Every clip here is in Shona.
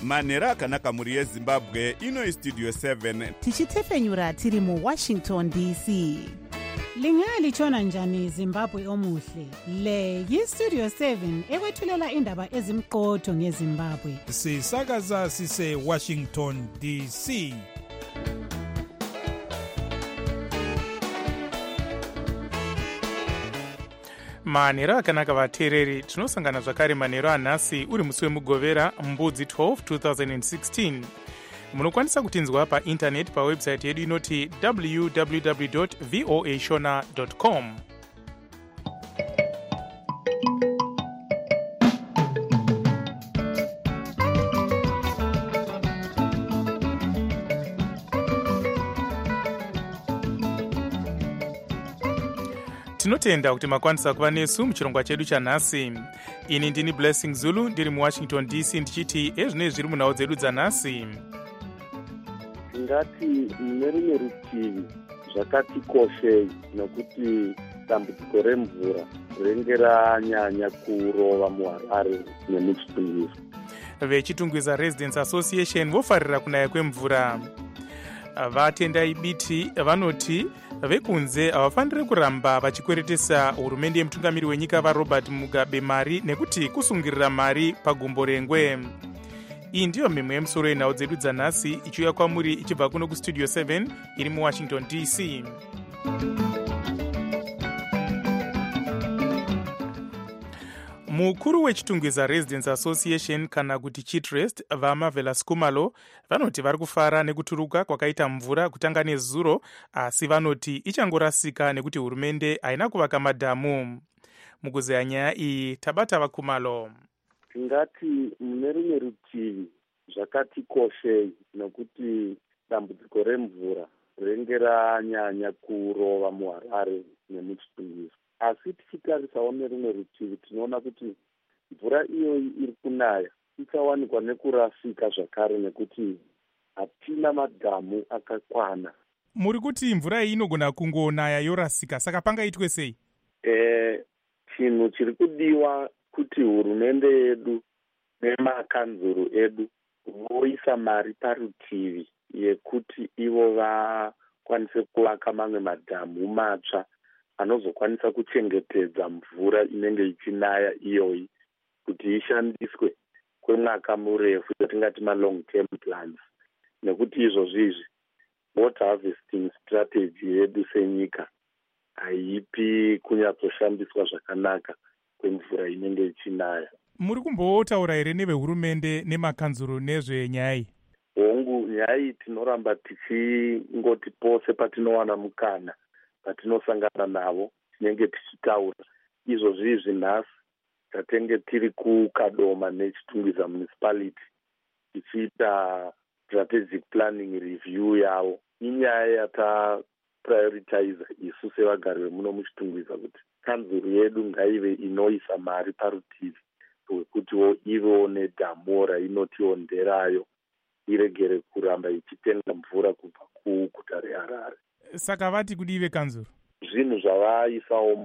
manhero akanaka mhuri yezimbabwe. Ino istudio 7 tichitefenyura tiri muwashington dc. Lingalitshona njani Zimbabwe omuhle? Le yistudio 7 ekwethulela indaba ezimqotho ngeZimbabwe. Sisakaza sise Washington DC. manhero akanaka vateereri, tinosangana zvakare manhero anhasi uri musi wemugovera mbudzi 12 2016. munokwanisa kutinzwa paindaneti pawebhusaiti yedu inoti www.voashona.com. tinotenda kuti makwanisa kuva nesu muchirongwa chedu chanhasi. ini ndini Blessing Zulu ndiri muwashington dc ndichiti ezvinei zviri munhau dzedu dzanhasi. ngati mune rimwe rutivi zvakatikoshei nokuti dambudziko remvura rinenge ranyanya kurova muHarare nemuchitungwiza. vechitungwiza Residents Association vofarira kunaya kwemvura. vatendai biti vanoti vekunze havafaniri kuramba vachikweretesa hurumende yemutungamiri wenyika vaRobert Mugabe mari nekuti kusungirira mari pagumbo rengwe. iyi ndiyo mhemwe yemusoro yenhau dzedu dzanhasi ichiuya kwamuri ichibva kuno kustudio 7 iri muwashington dc. mukuru wechitungwiza Residents Association kana kuti Chitrest vaMarvelous Kumalo vanoti vari kufara nekuturuka kwakaita mvura kutanga nezuro, asi vanoti ichangorasika nekuti hurumende haina kuvaka madhamu. mukuzeya nyaya iyi tabata vaKumalo. ngati mune rimwe rutivi zvakatikoshei nokuti dambudziko remvura rinenge ranyanya kurova muHarare nemuchitungwiza, asi tichitarisawo nerimwe rutivi tinoona kuti mvura iyoyi iri kunaya ichawanikwa nekurasika zvakare nekuti hatina madhamu akakwana. muri kuti mvura iyi inogona kungonaya yorasika, saka pangaitwe sei? chinhu chiri kudiwa kuti hurumende yedu nemakanzuru edu voisa mari parutivi yekuti ivo vakwanise kuvaka mamwe madhamu matsva anozokwanisa kuchengetedza mvura inenge ichinaya iyoyi kuti ishandiswe kwemwaka murefu yatingati malong term plans. nekuti izvozvizvi water harvesting strategy yedu senyika haipi kunyatsoshandiswa zvakanaka kwemvura inenge ichinaya. muri kumbotaura here nevehurumende nemakanzuru nezvenyaya iyi? hongu, nyaya iyi tinoramba tichingoti pose patinowana mukana patinosangana navo tinenge tichitaura. izvozvizvi nhasi tatenge tiri kuKadoma nechitungwiza municipality tichiita strategic planning review yavo. inyaya yataprioritiza isu sevagari vemuno muchitungwiza kuti kanzuru yedu ngaive inoisa mari parutivi wekutiwo ivewo nedhamu rainotionderayo iregere kuramba ichitenga mvura kubva kuguta reHarare. saka vati kudive kanzuru? zvinhu zvavaisawo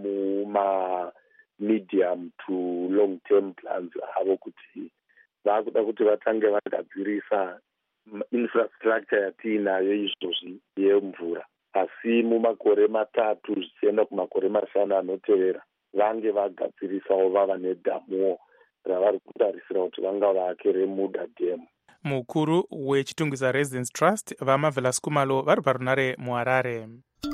mumamedium to long term plans avo kuti vakuda kuti vatange vagadzirisa infrastructure yatiinayo izvozvi yemvura, asi mumakore 3 zvichienda kumakore 5 anotevera vange vagadzirisawo vava nedhamuwo ravari kutarisira kuti vanga vake reMuda Dam. mukuru wechitungwiza Residents Trust vaMarvelous Kumalo vari parunare muHarare.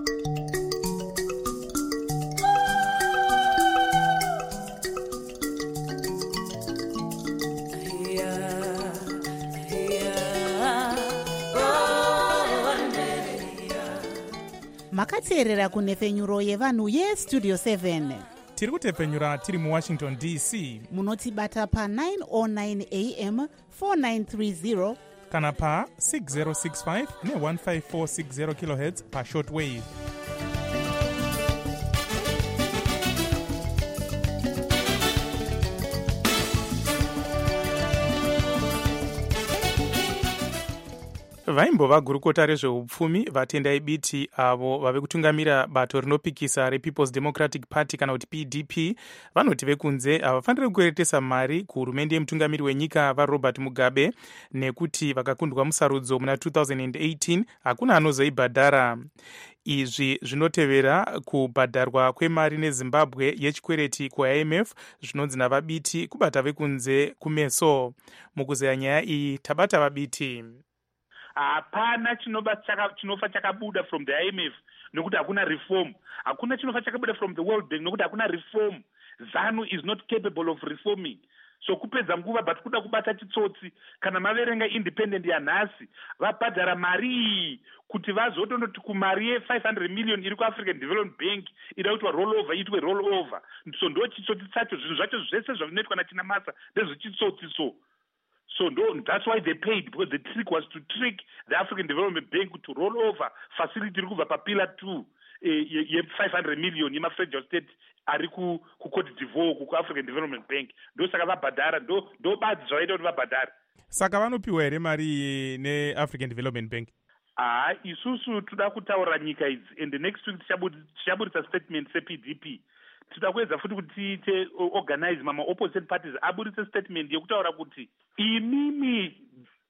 makateerera kunhefenyuro yevanhu yestudio 7. tiri kutepfenyura tiri muwashington dc. munotibata pa909 am 4930 kana pa 6065 ne15460 kHz pashortwave. vaimbova gurukota rezveupfumi vatendai biti avo vave kutungamira bato rinopikisa rePeople's Democratic Party kana kuti PDP vanoti vekunze havafaniri kukweretesa mari kuhurumende yemutungamiri wenyika vaRobert Mugabe nekuti vakakundwa musarudzo muna 2018 hakuna anozoibhadhara. Izvi zvinotevera kubhadharwa kwemari neZimbabwe yechikwereti kuIMF zvinonzi navabiti kubata vekunze kumeso. Mukuzeya nyaya iyi tabata vabiti. Hapana chinofa chakabuda from the IMF nokuti hakuna reform. Hakuna chinofa chakabuda from the World Bank nokuti hakuna reform. ZANU is not capable of reforming. So kupedza nguva but kuda kubata chitsotsi kana maverenga independent yanhasi vabhadhara mari kuti vazotondoti kumari ye500 million iri kuAfrican Development Bank ida kuitwa rollover itwe rollover. So ndo chitsotsi chacho zvinhu zvacho zvese zvavinoitwa naChinamasa ndezvechitsotsi so. So that's why they paid, because the trick was to trick the African Development Bank to roll over facility iri kubva papillar 2 ye500 million yemafederal state ari kuCote d'Ivoire kuAfrican Development Bank. Ndosaka vabhadhara ndo badzi zvavaita kuti vabhadhara. Saka vanopiwa here mari neAfrican Development Bank? Isusu toda kutaura nyika idzi and the next week tichaburitsa statement sePDP. Tida kuedza futi kuti tiite organize opposition parties aburitse statement yekutaura kuti imimi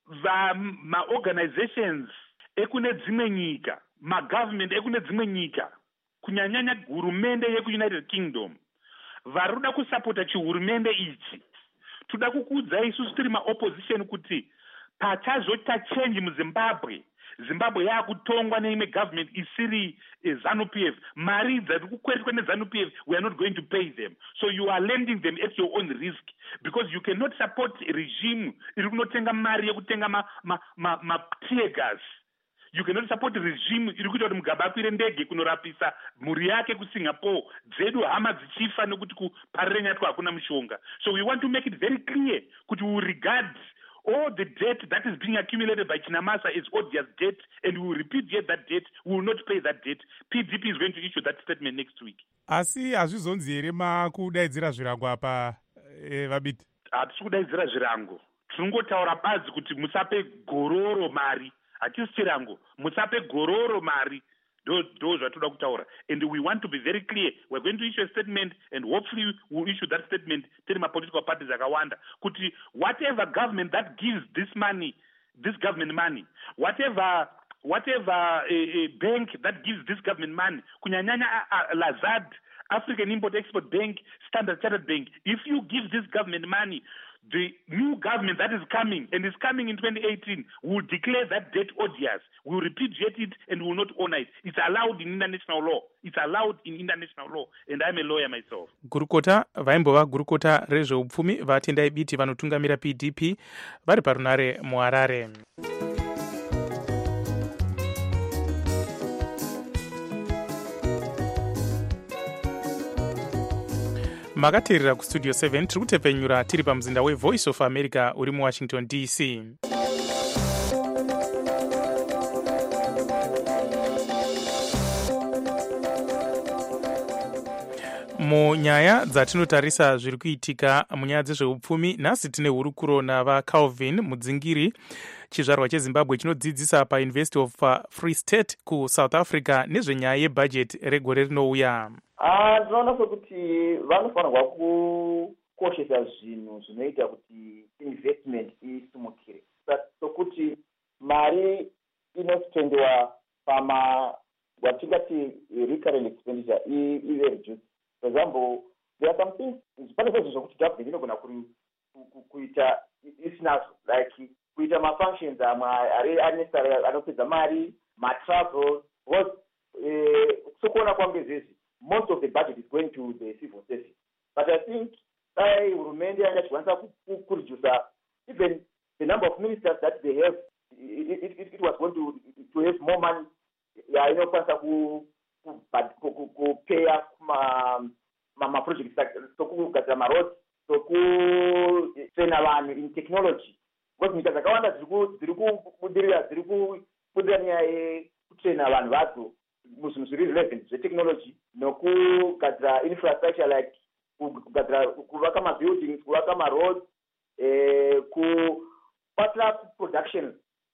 organizations ekune dzimwe nyika, government ekune dzimwe nyika, kunyanyanya hurumende yeku-United Kingdom varuda kusapota chihurumende ichi. Toda kukuudzai isusu tiri opposition kuti pachazoita change muZimbabwe, Zimbabwe yakutongwa neimwe government isiri ZANU-PF, mari dzari kukweretwa neZANU-PF, we are not going to pay them. So you are lending them at your own risk, because you cannot support a regime iri kunotenga mari yekutenga tear gas. You cannot support a regime iri kuita kuti Mugabe akwire ndege kunorapisa mhuri yake kuSingapore, dzedu hama dzichifa nekuti kuparire nyatwa hakuna mushonga. So we want to make it very clear kuti we regard all the debt that is being accumulated by Chinamasa is odious debt, and we will repudiate that debt. We will not pay that debt. PDP is going to issue that statement next week. Asi hazvizonzi here makudaidzira zvirango apa vabiti? Hatisi kudaidzira zvirango. Tinongotaura badzi kuti musape gororo mari. Hatisi chirango. Musape gororo mari. Those are toda kutaura. And we want to be very clear. We're going to issue a statement, and hopefully we'll issue that statement to my political parties akawanda. Kuti whatever government that gives this money, this government money, whatever a bank that gives this government money, kunyanyanya Lazard, African Import-Export Bank, Standard Chartered Bank, if you give this government money, the new government that is coming, and is coming in 2018, will declare that debt odious, will repudiate it, and will not honor it. It's allowed in international law. It's allowed in international law, and I'm a lawyer myself. Gurukota vaimbova gurukota rezveupfumi vatendai biti vanotungamira PDP vari parunare muHarare. Makateerera kustudio 7 tiri kutepfenyura tiri pamuzinda weVoice of America uri muWashington DC. Munyaya dzatinotarisa zviri kuitika munyaya dzezveupfumi, nhasi tine hurukuro navaCalvin Mudzingiri, chizvarwa cheZimbabwe chinodzidzisa paUniversity of Free State kuSouth Africa nezvenyaya yebhajeti regore rinouya. Ndinoona sekuti vanofanirwa kukoshesa zvinhu zvinoita kuti investment isimukire, sokuti mari inospendewa watingati recurrent expenditure ive reduced. For example, there are some things, pane zvinhu zvokuti government inogona kuita isina, like kuita mafunctions amwe anesari anopedza mari, matravel, because sokuona kwangu izvezvi most of the budget is going to the civil service. But I think hurumende yangachikwanisa kureduce even the number of ministers that they have. It was going to have more money. Inokwanisa kupeya projects sokugadzira maroads, sokutraina vanhu in technology. Because nyika dzakawanda dziri kubudirira nyaya yekutraina vanhu vadzo muzvinhu zviri relevant zvetechnology nokugadzira infrastructure, like kuvaka mabuildings, kuvaka maroads, kubatira production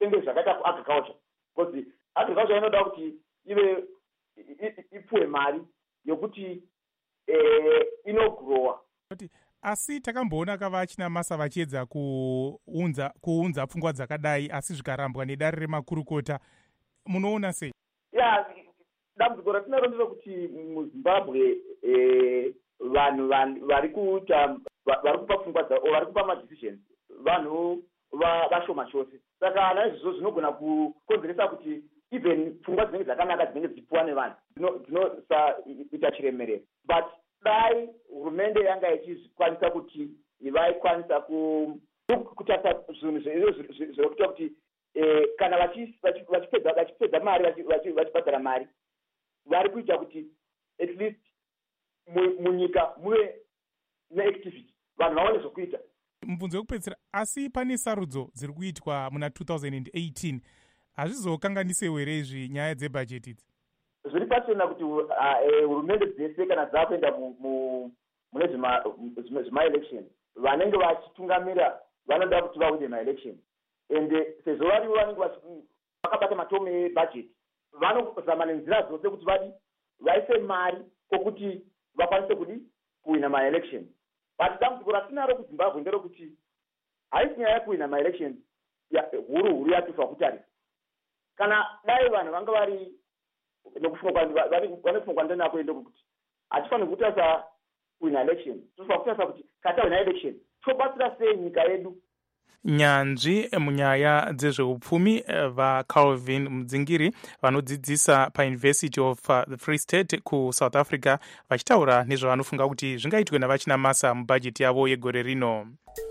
senge zvakaita kuagriculture, because agriculture inoda kuti ive ipuwe mari yokuti inogrowa. Asi takamboona kavachina masa vachiedza kuunza pfungwa dzakadai asi zvikarambwa nedare remakurukota. Munoona sei? Dambudziko ratinaro nderekuti muZimbabwe vanhu vari kupa pfungwa dzavo, vari kupa madecisions, vanhu vashoma chose. Saka naizvozvo zvinogona kukonzeresa kuti even pfungwa dzinenge dzakanaka dzinenge dzichipuwa nevanhu dzinosaita chiremerero. But dai hurumende yanga ichikwanisa kuti vaikwanisa kutarisa zvinhu zvinokuita kuti kana vachipedza mari vachibhadhara mari, vari kuita kuti at least munyika muve neactivity, vanhu vaone zvokuita. Mubvunzo wekupedzisira, asi pane sarudzo dziri kuitwa muna 2018, hazvizokanganisewo here izvi nyaya dzebhajeti idzi? Zviri pachena kuti hurumende dzese kana dzakuenda mune zvima-election, vanenge vachitungamira vanoda kuti vawine ma-election, ende sezvo varivo vanenge vakabata matomo ebhajeti, vanozama nenzira dzose kuti vaise mari kokuti vakwanise kuwina ma-election. But dambudziko ratinaro kuZimbabwe nderekuti haisi nyaya yekuwina ma-election huru yatifa kutarisa. Kana dai vanhu vanga vari vanofunga ndanako ende kuti hatifaniri kutarisa kuwina election, tofanira kutarisa kuti kana tawina election tobatsira sei nyika yedu. Nyanzvi munyaya dzezveupfumi vaCalvin Mudzingiri vanodzidzisa paUniversity of the Free State kuSouth Africa vachitaura nezvavanofunga kuti zvingaitwe navachina masa mubhajeti yavo yegore rino.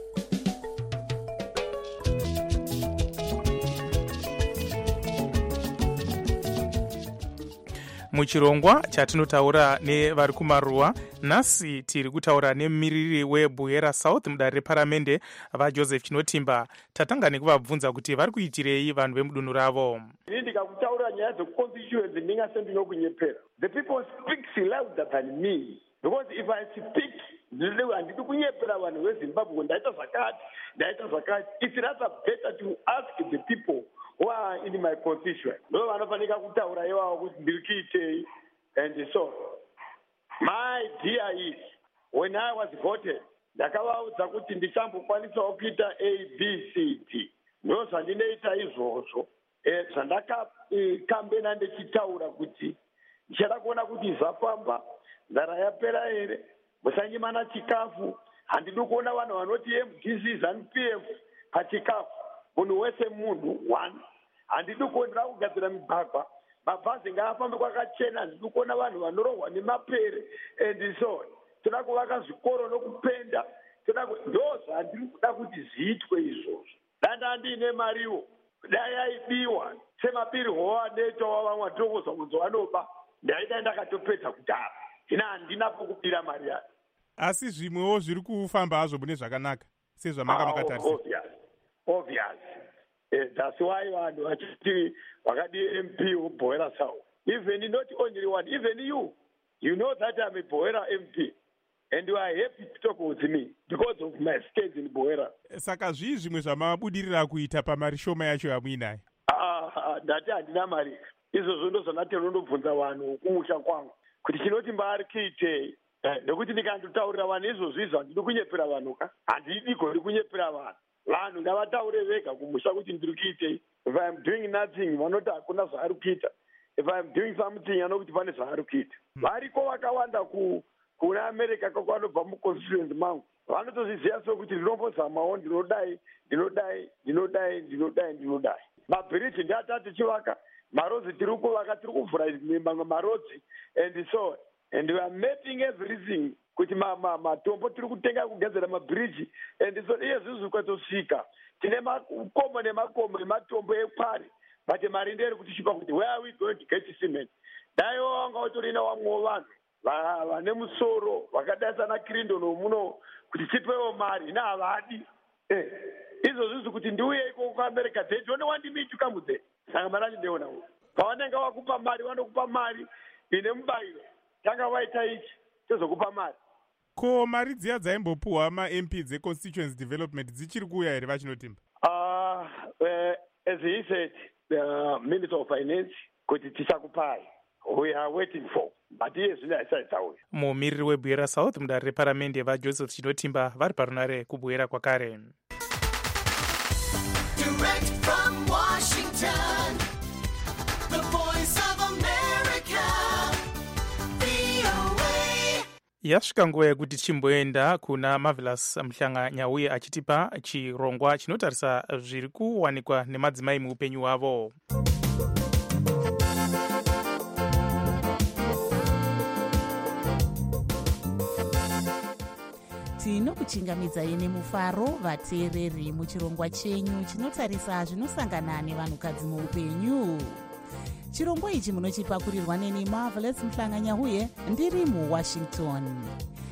Muchirongwa chatinotaura nevari kumaruwa, nhasi tiri kutaura nemumiriri weBuhera South mudare reparamende vaJoseph Chinotimba. Tatanga nekuvabvunza kuti vari kuitirei vanhu vemudunhu ravo. Ndikakutaura nyaya dzeconstituency ndingasendinyekunyepera. The people speak louder than me, because if I speak handidi kunyepera vanhu veZimbabwe ndaita zvakati. It's rather better to ask the people who are in my constituency. No vanofanika kutaura iwawo kuti ndiri kuitei and so. My idea is, when I was voted, ndakavaudza kuti ndichambokwanisa kuita ABCD. Ndo zvandinoita izvozvo. Zvandakakambena ndichitaura kuti ndichada kuona kuti zvafamba, nzara yapera here, musanyimana chikafu. Handidi kuona vanhu vanoti MDC ZANU-PF pachikafu. Munhu wese munhu one. Handidi kuonera kugadzira migwagwa, mabhazi ngaafambe kwakachena. Handidi kuona vanhu vanorohwa nemapere and so on. Toda kuvaka zvikoro nokupenda. Ndo zvandiri kuda kuti zviitwe izvozvo. Danda ndiine mariwo, dai aibiwa semabirwo anoitwa vamwe vatongozwa kunzi vanoba, ndaida ndakatopedza kudhara. Hina handina pokubira mari yacho. Asi zvimwewo zviri kufamba hazvo mune zvakanaka sezvamanga makatarisa. Obvious. That's why vanhu vachiti vakadi MP weBuhera South. Even not only one, even you know that I'm a Buhera MP. And you are happy to talk with me because of my skills in Buhera. Saka zvimwe zvamabudirira kuita pamari shoma yacho yamuinayo. Ndati handina mari. Izvozvo ndo zvandatero ndobvunza vanhu kumusha kwangu kuti Chinotimba ari kuitei. Nekuti ndikandotaurira vanhu izvozvo handidi kunyepera vanhu ka. Handidi gori kunyepera vanhu. Vanhu ngavataure vega kumusha kuti ndiri kuitei. If I am doing nothing, vanoti hakuna zvaari kuita. If I am doing something, anokuti pane zvaari kuita. Variko vakawanda kuna America kwakwanobva muconstituency mangu. Vanotozviziva sokuti ndinombozamawo ndinodai. Mabhiriji ndiatati chivaka, marodzi tiri kuvaka, tiri kuvhura mamwe marodzi and so on. And we are making everything kuti matombo tiri kutenga kugadzira mabhiriji and so iye zvizvi kwatosvika. Tine makomo nematombo ekwari, but mari nderi kutishupa kuti where are we going to get cement? Daiwo wanga utorina wamwewo vanhu vane musoro vakadai sana Clinton muno kuti tipewo mari, hina havadi. Izvozvo kuti ndiuye iko kuAmerica, they don't want me to come there. Saka mari andindeonawo. Pavanenge vakupa mari, vanokupa mari ine mubairo. Tanga waita ichi, tozokupa mari. Ko mari dziya dzaimbopuhwa maMP dzeconstituency development dzichiri kuuya here vaChinotimba? as he said, the Minister of Finance, kuti tichakupai. We are waiting for. But yes, mumiriri webwera South mudare reparamende vaJoseph Chinotimba vari parunare kubwera kwakare. Direct from Washington, the voice of America, VOA. Yasvika nguva yekuti chimboenda kuna Marvelous Mhlanga Nyauye achitipa chirongwa chinotarisa zviri kuwanikwa nemadzimai muupenyu hwavo. tinokuchingamidzai nemufaro vateereri muchirongwa chenyu chinotarisa zvinosangana nevanhukadzi muupenyu. Chirongwa ichi munochipakurirwa neni Marvelous Mhlanga Nyauye ndiri muWashington.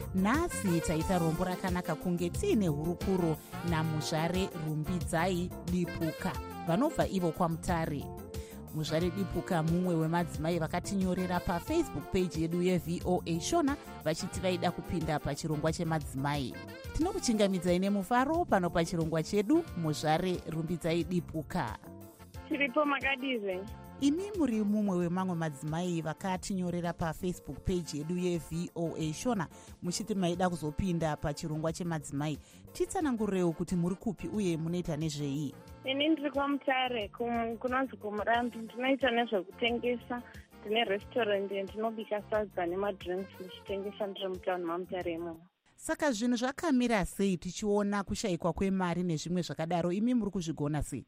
Nhasi taita rombo rakanaka kunge tiine hurukuro naMuzvare Rumbidzai Dipuka vanobva ivo kwaMutare. Muzvare Dipuka mumwe wemadzimai vakatinyorera pafacebook page yedu yeVOA Shona vachiti vaida kupinda pachirongwa chemadzimai. Tinokuchingamidzai nemufaro pano pachirongwa chedu. Muzvare Rumbidzai Dipuka. Tiripo makadize. Imi muri mumwe wemamwe madzimai vakatinyorera pafacebook page yedu yeVOA Shona muchiti maida kuzopinda pachirongwa chemadzimai. Titsanangurirewo kuti muri kupi uye munoita nezvei? Ini ndiri kwaMutare kunonzi kuMurambi. Ndinoita nezvekutengesa. Tine restaurant ndinobika sadza nemadrinks ndichitengesa ndiri mutauni maMutare imomo. Saka zvinhu zvakamira sei tichiona kushayikwa kwemari nezvimwe zvakadaro, imi muri kuzvigona sei?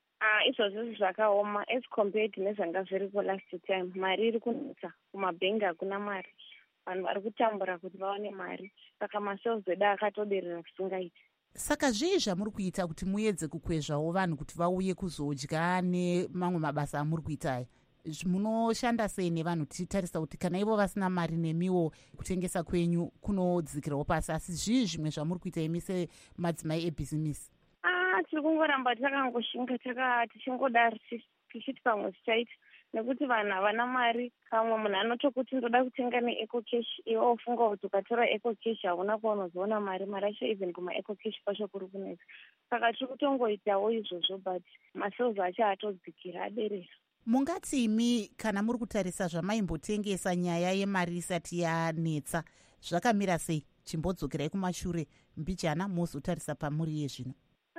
Izvozvo zvakaoma as compared nezvanga zviriko last time. Mari iri kunetsa kumabhengi, hakuna mari. Vanhu vari kutambura kuti vaone mari. Saka masales edu akatoderera kusingaiti. Saka zvii zvamuri kuita kuti muedze kukwezvawo vanhu kuti vauye kuzodya nemamwe mabasa amuri kuita? Munoshanda sei nevanhu tichitarisa kuti kana ivo vasina mari nemiwo kutengesa kwenyu kunodzikirawo pasi, asi zvii zvimwe zvamuri kuita imi semadzimai ebhizimisi? Tiri kungoramba takangoshinga tichingodari tichiti pamwe tichaita, nekuti vanhu havana mari. Kamwe munhu anotokuti ndoda kutenga neeco cash, iwe ofunga kuti ukatora eco cash hauna kwaunozoona mari yacho even kumaeco cash kwacho kuri kunetsa. Saka tiri kutongoitawo izvozvo but masales acho atodzikira aderera. Mungati imi kana muri kutarisa zvamaimbotengesa nyaya yemari isati yanetsa zvakamira sei? Chimbodzokerai kumashure mbijana mozotarisa pamuri yezvino.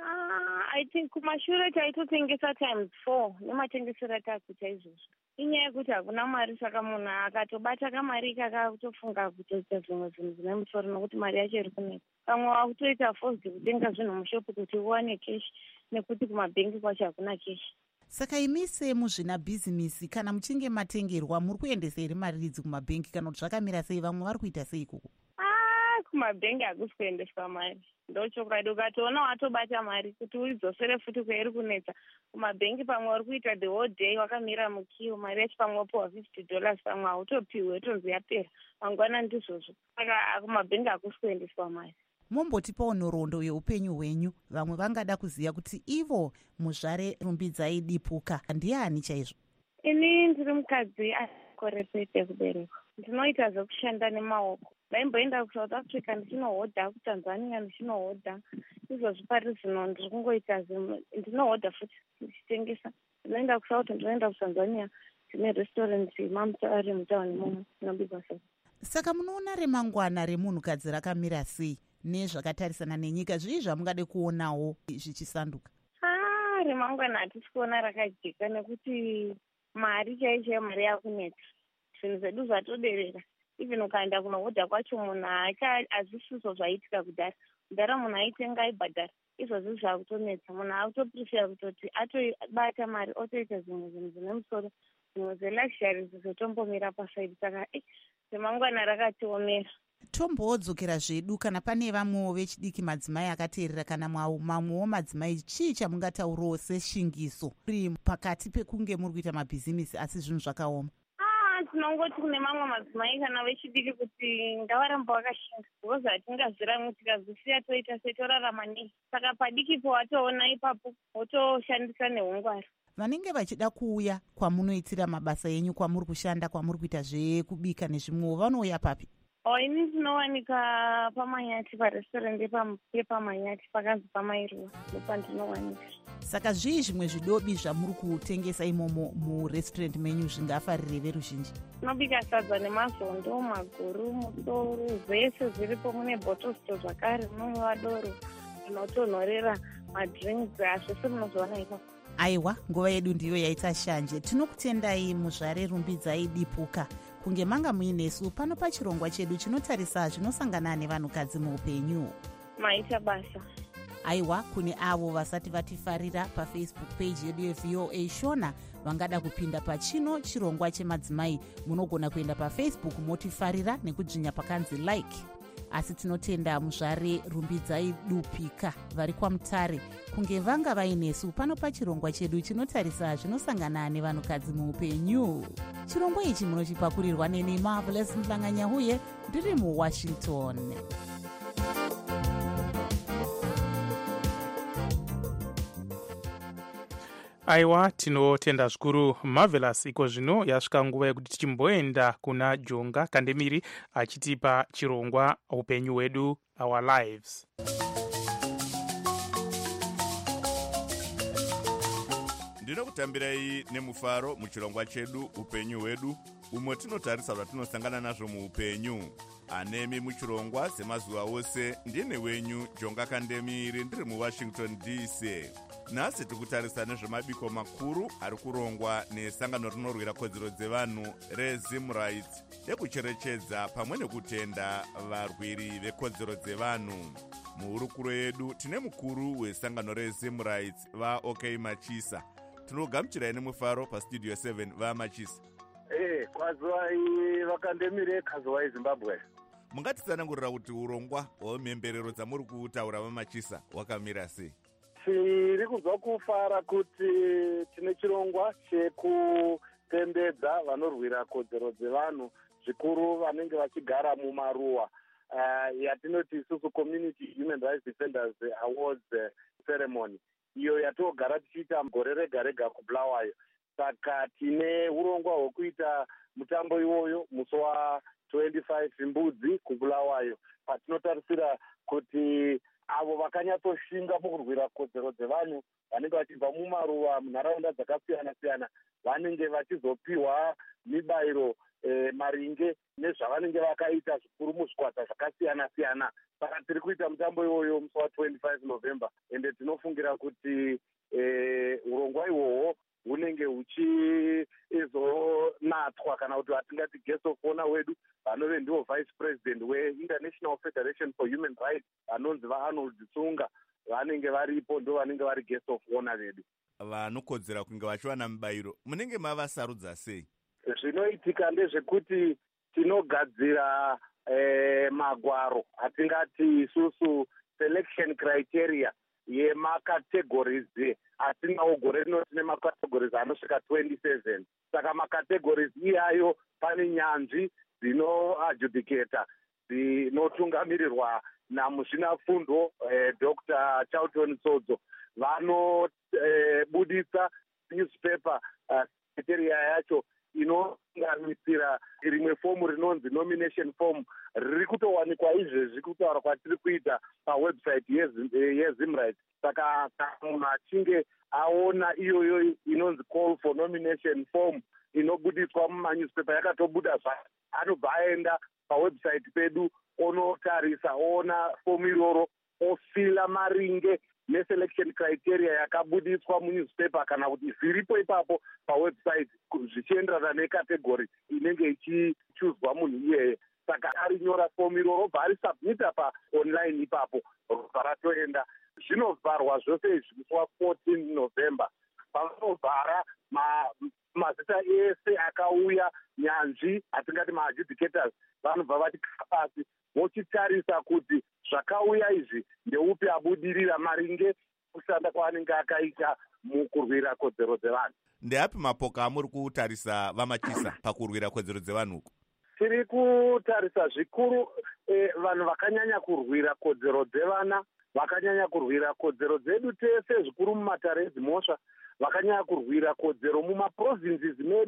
I think kumashure taitotengesa times 4 nematengesero atakuita izvozvo. Inyaya yekuti hakuna mari, saka munhu akatobata kamari kakakutofunga kutoita zvimwe zvinhu zvine musoro nokuti mari yacho iri kunetsa. Pamwe wakutoita forced kutenga zvinhu mushopu kuti uwane cash nekuti kumabhengi kwacho hakuna cash. Saka imi semuzvina bhizimisi kana muchinge matengerwa muri kuendesa here mari idzi kumabhengi kana kuti zvakamira sei? Vamwe vari kuita sei ikoko? Kumabhengi hakusi kuendeswa mari, ndochokwadi. Ukatoona watobata mari kuti uidzosere futi kwairi kunetsa kumabhengi, pamwe uri kuita the whole day wakamira mukiwo, mari yacho pamwe wapiwa $50, pamwe hautopiwe wetonzi yapera mangwana ndizvozvo. Saka kumabhengi hakusi kuendeswa mari. Mombotipawo nhoroondo yeupenyu hwenyu. Vamwe vangada kuziva kuti ivo Muzvare Rumbidzai Dipuka ndiani chaizvo? Ini ndiri mukadzi akore pete kuberekwa. Ndinoita zvekushanda nemaoko. Ndaimboenda kuSouth Africa ndichinohodha, kuTanzania ndichinohodha. Izvozvi pari zvino ndiri kungoita ndinohodha futi ndichitengesa. Ndinoenda kuSouth, ndinoenda kuTanzania. Tine restaurant maMutare mutauni imomo inobikwa sadza. Saka munoona remangwana remunhukadzi rakamira sei nezvakatarisana nenyika? Zvii zvamungade kuonawo zvichisanduka? Remangwana hatisi kuona rakajeka nekuti mari chaicho mari yakunetsa. Zvinhu zvedu zvatoderera. Even ukaenda kunohodha kwacho munhu hazvisiso zvaitika kudhara munhu aitenga aibhadhara. Izvozvi zvakutonetsa. Munhu akutoprefera kutoti atobata mari otoita zvimwe zvinhu zvine musoro, zvimwe zveluxury zvizotombomira pasaidi. Saka remangwana rakatiomera. Tomboodzokera zvedu kana pane vamwewo vechidiki madzimai akateerera kana mamwewo madzimai, chii chamungataurawo seshingiso uri pakati pekunge muri kuita mabhizimisi asi zvinhu zvakaoma? Tinongoti kune mamwe madzimai kana vechidiki kuti ngavaramba vakashinga, because hatingazviramwi tikazvisiya toita setorarama nei. Saka padikipo watoona ipapo wotoshandisa neungwara. Vanenge vachida kuuya kwamunoitira mabasa enyu, kwamuri kushanda, kwamuri kuita zvekubika nezvimwewo, vanouya papi? ini tinowanika pamanyati parestaurant yepamanyati pakanzi pamairuwa ndopandinowanika. Saka zvii zvimwe zvidobi zvamuri kutengesa imomo murestaurant menyu zvingafarire veruzhinji? Tinobika sadza nemazondo, maguru, musoro, zvese zviripo. Mune bottle store zvakare, munonwiwa doro, zvinotonhorera, madrinks, zvese munozowana ipapo. Aiwa, nguva yedu ndiyo yaita shanje. Tinokutendai muzvare rumbidzai dipuka kunge manga muinesu pano pachirongwa chedu chinotarisa zvinosangana nevanhukadzi muupenyu. Maita basa. Aiwa, kune avo vasati vatifarira pafacebook page yedu yeVOA Shona vangada kupinda pachino chirongwa chemadzimai, munogona kuenda pafacebook motifarira nekudzvinya pakanzi like. Asi tinotenda muzvare rumbidzai dupika vari kwaMutare kunge vanga vainesu pano pachirongwa chedu chinotarisa zvinosangana nevanhukadzi muupenyu. Chirongwa ichi munochipakurirwa neni Marvelous Mhlanganyahuye ndiri muWashington. Aiwa, tinotenda zvikuru Marvelous. Iko zvino yasvika nguva yekuti tichimboenda kuna Jonga Kandemiri achitipa chirongwa upenyu hwedu, our lives. Ndinokutambirai nemufaro muchirongwa chedu upenyu hwedu, umwe tinotarisa zvatinosangana nazvo muupenyu. Anemi muchirongwa semazuva ose ndine wenyu Jonga Kandemiri ndiri muWashington DC. Nhasi tikutarisa nezvemabiko makuru ari kurongwa nesangano rinorwira kodzero dzevanhu reZimrights ekucherechedza pamwe nekutenda varwiri vekodzero dzevanhu. Muhurukuro yedu tine mukuru wesangano reZimrights vaOK Machisa. Tinogamuchirai nemufaro pastudio 7 vaMachisa. Kwazwai Vakandemire, kwazwai Zimbabwe. Mungatitsanangurira kuti urongwa hwemhemberero dzamuri kutaura vaMachisa hwakamira sei? Tiri kuzwa kufara kuti tine chirongwa chekutendedza vanorwira kodzero dzevanhu, zvikuru vanenge vachigara mumaruwa, yatinoti isusu Community Human Rights Defenders Awards Ceremony, iyo yatogara tichiita gore rega rega kuBulawayo. Saka tine urongwa hwekuita mutambo iwoyo musi wa25 mbudzi kuBulawayo, patinotarisira kuti avo vakanyatsoshinga mukurwira kodzero dzevanhu vanenge vachibva mumaruwa munharaunda dzakasiyana-siyana vanenge vachizopiwa mibayiro maringe nezvavanenge vakaita zvikuru muzvikwata zvakasiyana-siyana. Saka tiri kuita mutambo iwoyo musi wa25 November, ende tinofungira kuti urongwa ihwohwo hunenge huchizonatswa kana kuti vatingati guest of honor wedu vanove ndivo vice president weInternational Federation for Human Rights vanonzi vaArnold Tsunga vanenge varipo, ndo vanenge vari guest of honor vedu. Vanokodzera kunge vachiwana mubayiro munenge mavasarudza sei? Zvinoitika ndezvekuti tinogadzira magwaro atingati isusu selection criteria yemakategories atinawo gore rino tine makategories anosvika 27. Saka makategories iyayo pane nyanzvi dzinoadjudicata dzinotungamirirwa namuzvinafundo Dr. Charlton Sodzo. Vanobudisa newspaper criteria yacho inounganisira rimwe fomu rinonzi nomination form, riri kutowanikwa izvezvi kutaura kwatiri kuita pawebsite yeZimrights. Saka munhu achinge aona iyoyo inonzi call for nomination form inobudiswa mumanewspaper yakatobuda zvake, anobva aenda pawebsite pedu onotarisa, oona fomu iroro, ofila maringe neselection criteria yakabudiswa munewspaper kana kuti zviripo ipapo pawebsite zvichienderana nekategori inenge ichichuzwa munhu iyeye. Saka arinyora fomu iroro robva arisubmita paonline ipapo, robva ratoenda. Zvinovharwa zvose izvi musi wa14 November. Pavanovhara mazita ese akauya nyanzvi atingati maadjudicators vanobva vatikara pasi vochitarisa kuti zvakauya izvi ndeupi abudirira maringe kushanda kwaanenge akaita mukurwira kodzero dzevanhu. Ndeapi mapoka amuri kutarisa vaMachisa pakurwira kodzero dzevanhu uku? Tiri kutarisa zvikuru vanhu vakanyanya kurwira kodzero dzevana, vakanyanya kurwira kodzero dzedu tese zvikuru mumatare edzimhosva, vakanyanya kurwira kodzero mumaprovinces medu,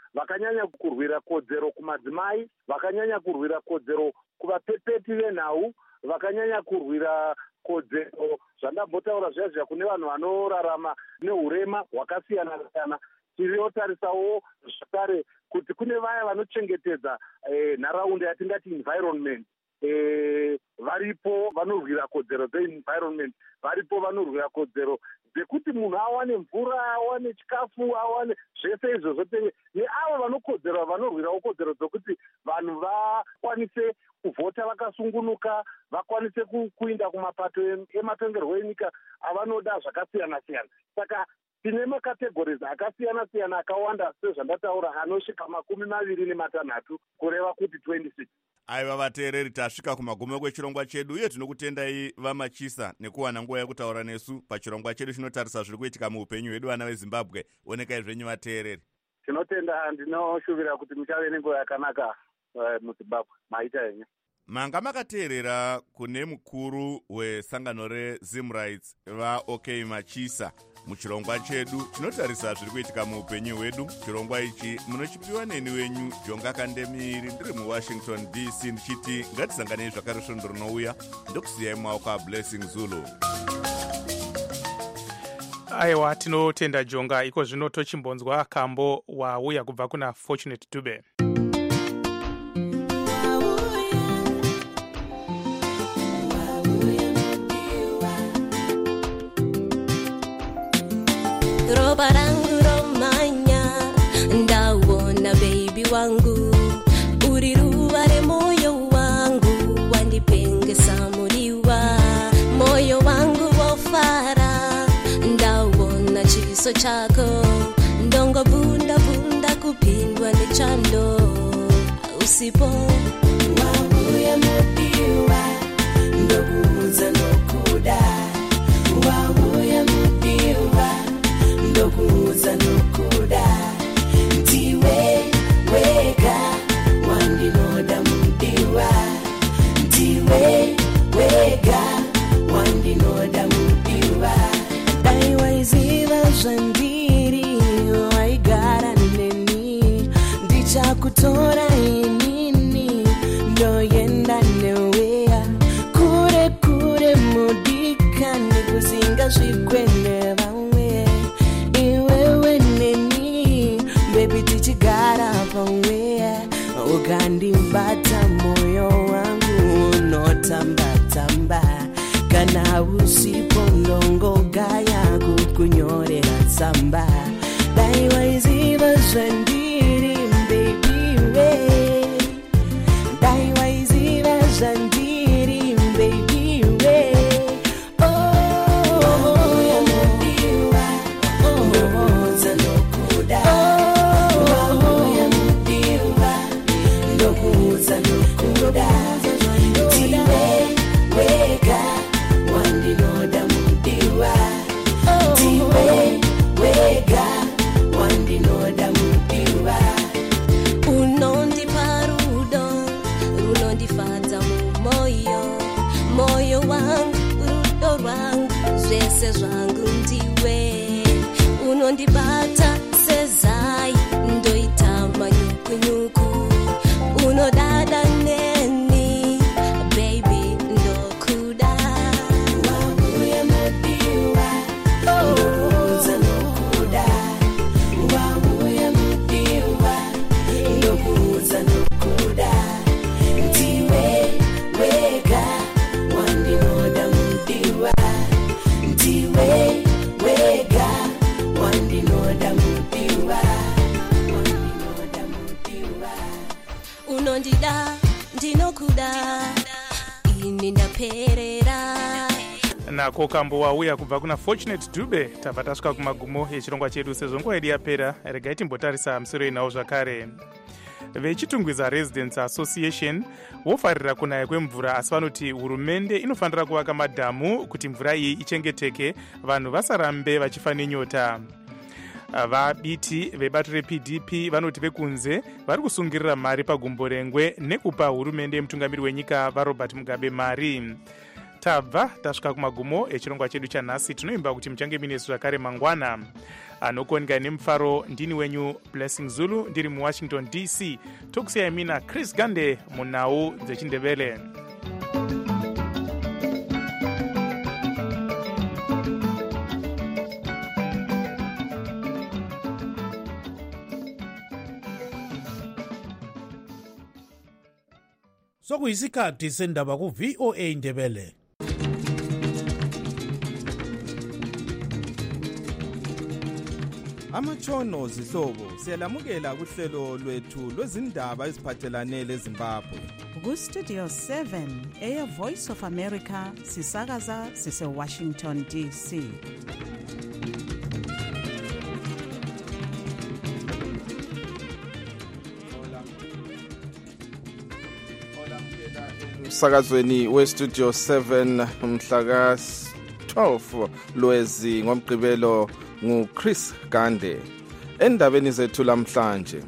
vakanyanya kurwira kodzero kumadzimai, vakanyanya kurwira kodzero kuvapepeti venhau, vakanyanya kurwira kodzero zvandambotaura zviya kune vanhu vanorarama neurema hwakasiyana-siyana. Tiriyotarisawo zvakare kuti kune vaya vanochengetedza nharaunda yatingati environment. Varipo vanorwira kodzero dzeenvironment, varipo vanorwira kodzero dzekuti munhu awane mvura, awane chikafu, awane zvese izvozvo. Neavo vanorwirawo kodzero dzokuti vanhu vakwanise kuvhota vakasungunuka, vakwanise kuinda kumapato ematongerwo enyika avanoda zvakasiyana-siyana. Saka tine makategories akasiyana-siyana akawanda sezvandataura anosvika 26 kureva kuti 26. Aiva vateereri, tasvika kumagumo kwechirongwa chedu uye tinokutendai vamachisa nekuwana nguva yekutaura nesu pachirongwa chedu chinotarisa zviri kuitika muupenyu hwedu vana veZimbabwe. Onekai zvenyu vateereri. Tinotenda, ndinoshuvira kuti muchave nenguva yakanaka muZimbabwe. Maita henyu. Manga makateerera kune mukuru wesangano reZimrights vaOK Machisa muchirongwa chedu chinotarisa zviri kuitika muupenyu hwedu. Chirongwa ichi munochipiwa neni wenyu Jonga Kandemiri, ndiri muWashington DC, ndichiti ngatisanganei zvakare svondo rinouya. Ndokusiyai mumaoko aBlessing Zulu. Aiwa, tinotenda Jonga. Iko zvino tochimbonzwa kambo wauya kubva kuna Fortunate Dube. Roba rangu romanya, ndawona baby wangu, uri ruva remoyo wangu, wandipengesa muriwa, moyo wangu wofara, ndawona chiso chako, ndongo bunda kupindwa nechando, usipo wauya mudiwa, ndokuudza nokuda, wauya mudiwa, ndokuudza nokuda, ndiwe wega wandinoda mudiwa, ndiwe wega wandinoda mudiwa. Dai waiziva zvandiri, waigara neni, ndichakutora inini, ndoenda newe kure kure mudika, ndikuzinga zvikwene vamwe, iwewe neni baby tichigara pamwe, ukandibata moyo wangu unotambatamba, kana usipo ndongogaya kukunyorera tsamba. Dai waiziva zvandiri baby we, dai waiziva zvandiri baby we. Moyo wangu, rudo rwangu, zvese zvangu ndiwe, unondibata sezai, ndoita manyukunyuku, unodada neni, baby ndokuda. Wauya mudiwa, ndokuudza nokuda, wauya mudiwa, ndokuudza nokuda, ndiwe wega wandinoda mudiwa, ndiwe wega wandinoda mudiwa, wandinoda mudiwa. Unondida ndinokuda, ini ndaperera. Nako kambo wauya kubva kuna Fortunate Dube. Tabva tasvika kumagumo echirongwa chedu. Sezvo nguva yedu yapera, regai timbotarisa musoro inawo zvakare. Vechitungwiza Residents Association vofarira kunaya kwemvura, asi vanoti hurumende inofanira kuvaka madhamu kuti mvura iyi ichengeteke, vanhu vasarambe vachifa nenyota. Vabiti vebato rePDP vanoti vekunze vari kusungirira mari pagumbo rengwe nekupa hurumende yemutungamiri wenyika vaRobert Mugabe mari. tabva tasvika kumagumo echirongwa chedu chanhasi. Tinoimba kuti muchange minesu zvakare mangwana. Anokonga nemufaro ndini wenyu Blessing Zulu ndiri muWashington DC. Tokusiyai mina Chris Gande munhau dzechindevele. Sokuyisikhathi sendaba ku VOA Ndebele. Amatshono zihlobo siyalamukela kuhlelo lwethu lwezindaba eziphathelane leZimbabwe. Ku-Studio 7 Air Voice of America sisakaza sise-Washington DC. Sakazweni we-Studio 7 mhlaka 12 lwezi ngomgqibelo nguChris Gande. Endabeni zethu lamhlanje,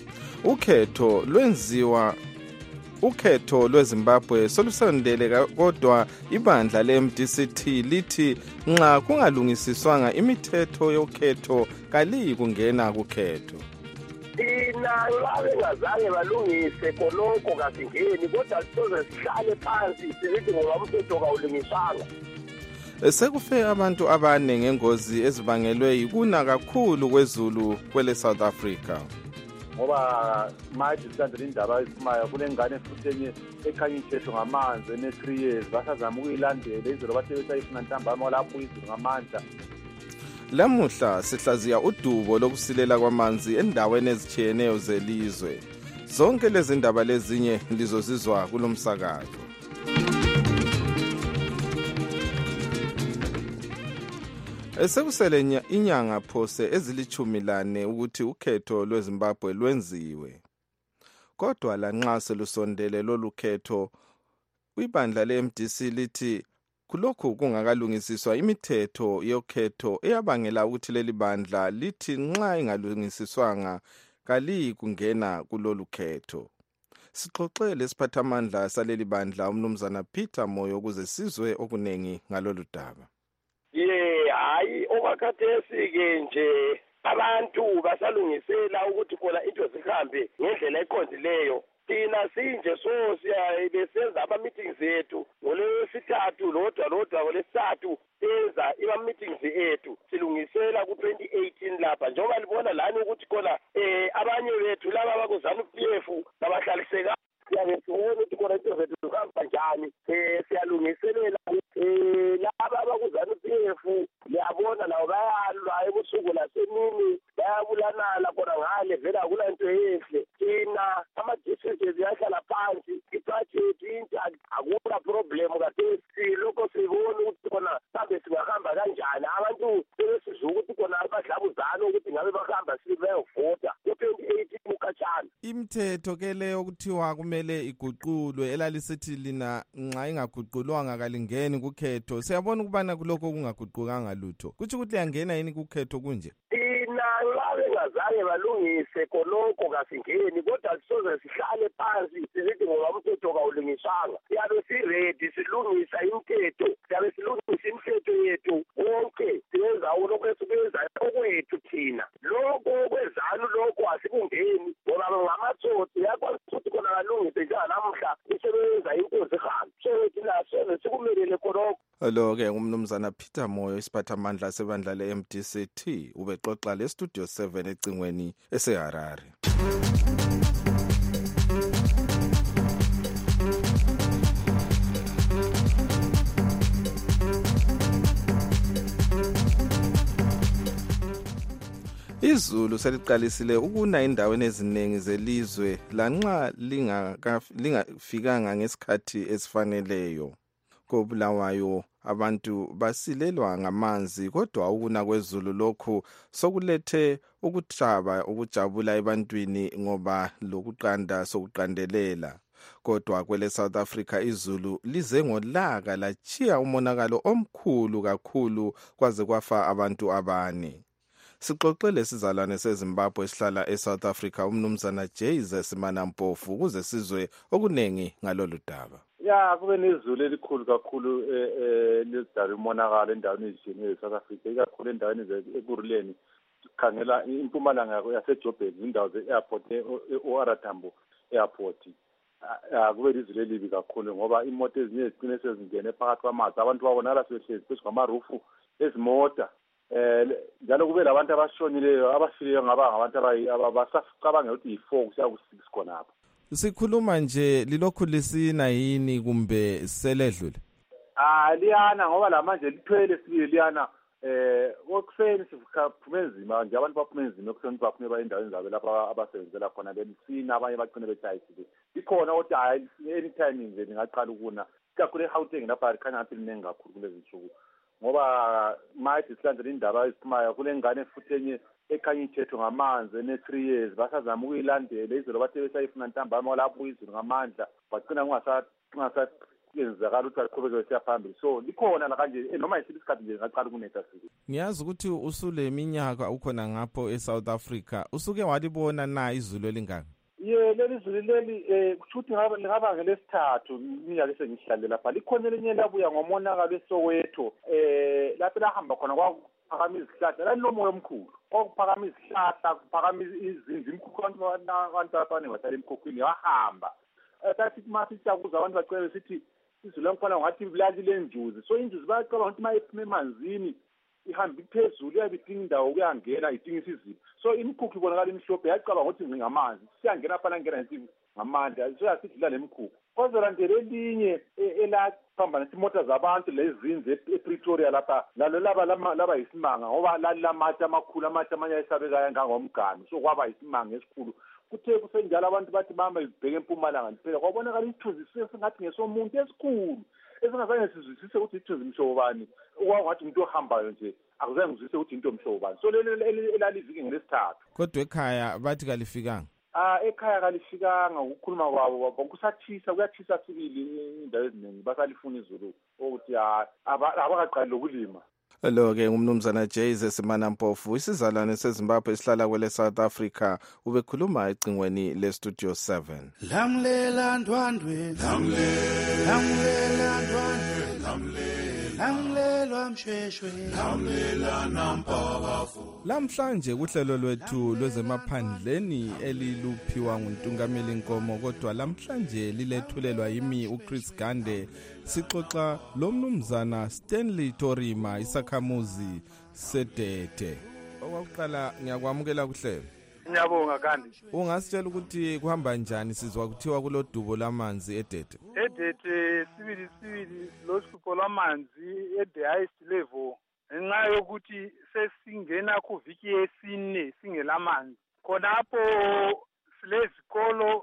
ukhetho lweZimbabwe solusondele kodwa ibandla le-MDCT lithi nxa kungalungisiswanga imithetho yokhetho kaliyi kungena kukhetho. Thina nxa bengazange balungise khonokho kasingeni, kodwa sizoze sihlale phansi sizithi ngoba umthetho kawulungiswanga. Sekufe abantu abane ngengozi ezibangelwe yikuna kakhulu kwezulu kwele South Africa. Ngoba manje silandela indaba eziphumayo kunengane futhi enye ekhanya ithetho ngamanzi ene-3 years basazama ukuyilandela izolo bathe besayifuna ntambama lapho izulu ngamandla. Lamuhla sihlaziya udubo lokusilela kwamanzi endaweni ezitshiyeneyo zelizwe. Zonke lezi ndaba lezinye lizozizwa kulomsakazo. Sekusele inyanga phose ezili-14 ukuthi ukhetho lweZimbabwe lwenziwe. Kodwa lanxa selusondele lolu khetho, ibandla le-MDC lithi kulokhu kungakalungisiswa imithetho yokhetho eyabangela ukuthi leli bandla lithi nxa ingalungisiswanga kaliyi kungena kulolu khetho. Sixoxele isiphathamandla saleli bandla umnumzana Peter Moyo ukuze sizwe okunengi ngalolu daba. Hayi okwakhathesi-ke nje abantu basalungisela ukuthi khona into zihambe ngendlela eqondileyo. Thina sinje besenza ama-meetings ethu ngolwesithathu lodwa ngolwesithathu senza ama-meetings ethu silungisela ku-2018 lapha njengoba libona lani ukuthi khona abanye bethu laba bakuzanu-PF babahlaliseka siyabe sibona ukuthi khona into zethu zihamba njani. Siyalungiselela laba bakuzanu-PF liyabona lawo bayalwa ebusuku lasemini bayabulanala khona ngale vele akula nto enhle. Thina ama-districts yahlala phansi ibudget intaki akula problem kade silokho sibona ukuthi khona mhlawumbe singahamba kanjani. Abantu sebesiza ukuthi khona abadlabuzane ukuthi ngabe bahamba bayovota ku-2018 ukhatshana. Imithetho ke leyo kuthiwa kumele iguqulwe elalisithi lina nxa ingaguqulwanga kalingeni kukhetho. Siyabona ukubana kulokho kungaguqukanga lutho. Kuthi ukuthi liyangena yini kukhetho kunje? Thina nxa bengazange balungise khonokho kasingeni, kodwa sizoze sihlale phansi sizithi ngoba umthetho kawulungiswanga. Siyabe siredi silungisa imithetho, siyabe silungisa imithetho yethu wonke siyenza lokho esikwenzayo okwethu thina. Lokho okwezanu lokho asikungeni ngoba ngamatsotsi yakwazi ukuthi khona balungise njenganamuhla isebenza into zihambe. So thina soze sikumelele khonokho. Lo-ke umnumzana Peter Moyo isiphathamandla sebandla le-MDCT ubexoxa le-Studio 7 ecingweni eseHarare. Izulu seliqalisile ukuna endaweni eziningi zelizwe lanxa lingafikanga ngesikhathi esifaneleyo. KoBulawayo abantu basilelwa ngamanzi kodwa ukuna kwezulu lokhu sokulethe ukujabula ebantwini ngoba lokuqanda sokuqandelela. Kodwa kwele South Africa izulu lize ngolaka lachiya umonakalo omkhulu kakhulu kwaze kwafa abantu abane. Sixoxele sizalwane seZimbabwe esihlala eSouth Africa umnumzana Jesus Manampofu ukuze sizwe okunengi ngalolu daba. ya kube nezulu elikhulu kakhulu lezidala umonakalo endaweni ezitshiyeneyo e-South Africa, ikakhulu endaweni ekuruleni sikhangela impumalanga yaseJoburg, indawo ze-airport e-OR Tambo airport. Kube izulu elibi kakhulu ngoba imoto ezinye zigcine sezingene phakathi kwamanzi, abantu babonakala sebehlezi phezu kwamarufu ezimota. Njalo kube labantu abashonileyo abafileyo ngabantu abasacabanga ukuthi yi-4 kusiya ku-6 khonapho. Sikhuluma nje lilokhu lisina yini kumbe seledlule? Liyana ngoba la manje lithwele sibili liyana. Okuseni siphume nzima nje, abantu baphume nzima ekuseni baphume baye endaweni zabo lapha abasebenzela khona belisina, abanye bagcine betshayisile. Ikhona ukuthi hayi anytime nje ngingaqala ukuna kakhulu eGauteng lapha likhanya ngathi liningi kakhulu kulezi nsuku, ngoba mayithi silandela indaba eziphumayo kulengane futhi enye ekhanya ithethwe ngamanzi ene-3 years, basazama ukuyilandela izolo bathe besayifuna ntambama lapho izulu ngamandla bagcina kungasa-yenzakala ukuthi baqhubeke besiya phambili. So likhona la kanje noma yisiphi isikhathi nje ngaqala ukunetha sile. Ngiyazi ukuthi usule minyaka ukhona ngapho eSouth Africa, usuke walibona na izulu elingaka? Leli zulu leli kusho ukuthi lingaba ngelesithathu iminyaka esengihlale lapha. Likhona elinye labuya ngomonakalo eSoweto, lapho lahamba khona kwakuphakama izihlahla, lalilomoya omkhulu kwakuphakama izihlahla, kuphakama izindlu, imkhukhu, abantu abaningi bahlala emkhukhwini wahamba. Sathi masisakuza abantu bacela sithi izulu lamfana ngathi lalile njuzi, so injuzi bayacabanga ukuthi uma iphume emanzini ihambe phezulu iyabidinga indawo kuyangena idinga isizilo, so imikhukhu ibonakala imhlophe, yacabanga ukuthi ngamanzi siyangena phana ngena nje ngamandla, so yasidlula lemkhukhu. Kwazolandela elinye elaphambanisa imota zabantu lezinze ePretoria lapha, lalo laba yisimanga ngoba lalamatshe amakhulu, amatshe amanye ayesabekayo ngangomganu, so kwaba yisimanga esikhulu. Kuthe kusenjalo abantu bathi mama izibheke empumalanga liphela kwabonakala isithunzi singathi ngesomuntu esikhulu esingazange sizwisise ukuthi isithunzi mhlobo bani, okwangathi umuntu ohambayo nje akuzange ngizwisise ukuthi into mhlobo bani. So leli elalivike ngelesithathu. Kodwa ekhaya bathi kalifikanga? Ekhaya kalifikanga, ukukhuluma kwabo kusathisa, kuyathisa sibili indawo eziningi, basalifuna izulu ukuthi abakaqali lokulima. Lo-ke ngumnumzana Jayze Simanampofu, isizalwane seZimbabwe esihlala kwele South Africa, ubekhuluma ecingweni leStudio 7. Lamlela ndwandwe, lamlela ndwandwe, lamlelwa mshweshwe, lamlela nampakafu. Lamhlanje kuhlelo lwethu lwezemaphandleni eliluphiwa nguNtungameli Nkomo, kodwa lamhlanje lilethulelwa yimi uChris Gande. Sixoxa lomnumzana Stanley Torima, isakhamuzi sedete. Okokuqala ngiyakwamukela kuhlelo. Ngiyabonga kandi. Ungasitshela ukuthi kuhamba njani, sizwa kuthiwa kulodubo lamanzi edete? Edete sibili lohlupho lwamanzi at the highest level, ngenxa yokuthi sesingena kuviki yesine singelamanzi. Khonapho silezikolo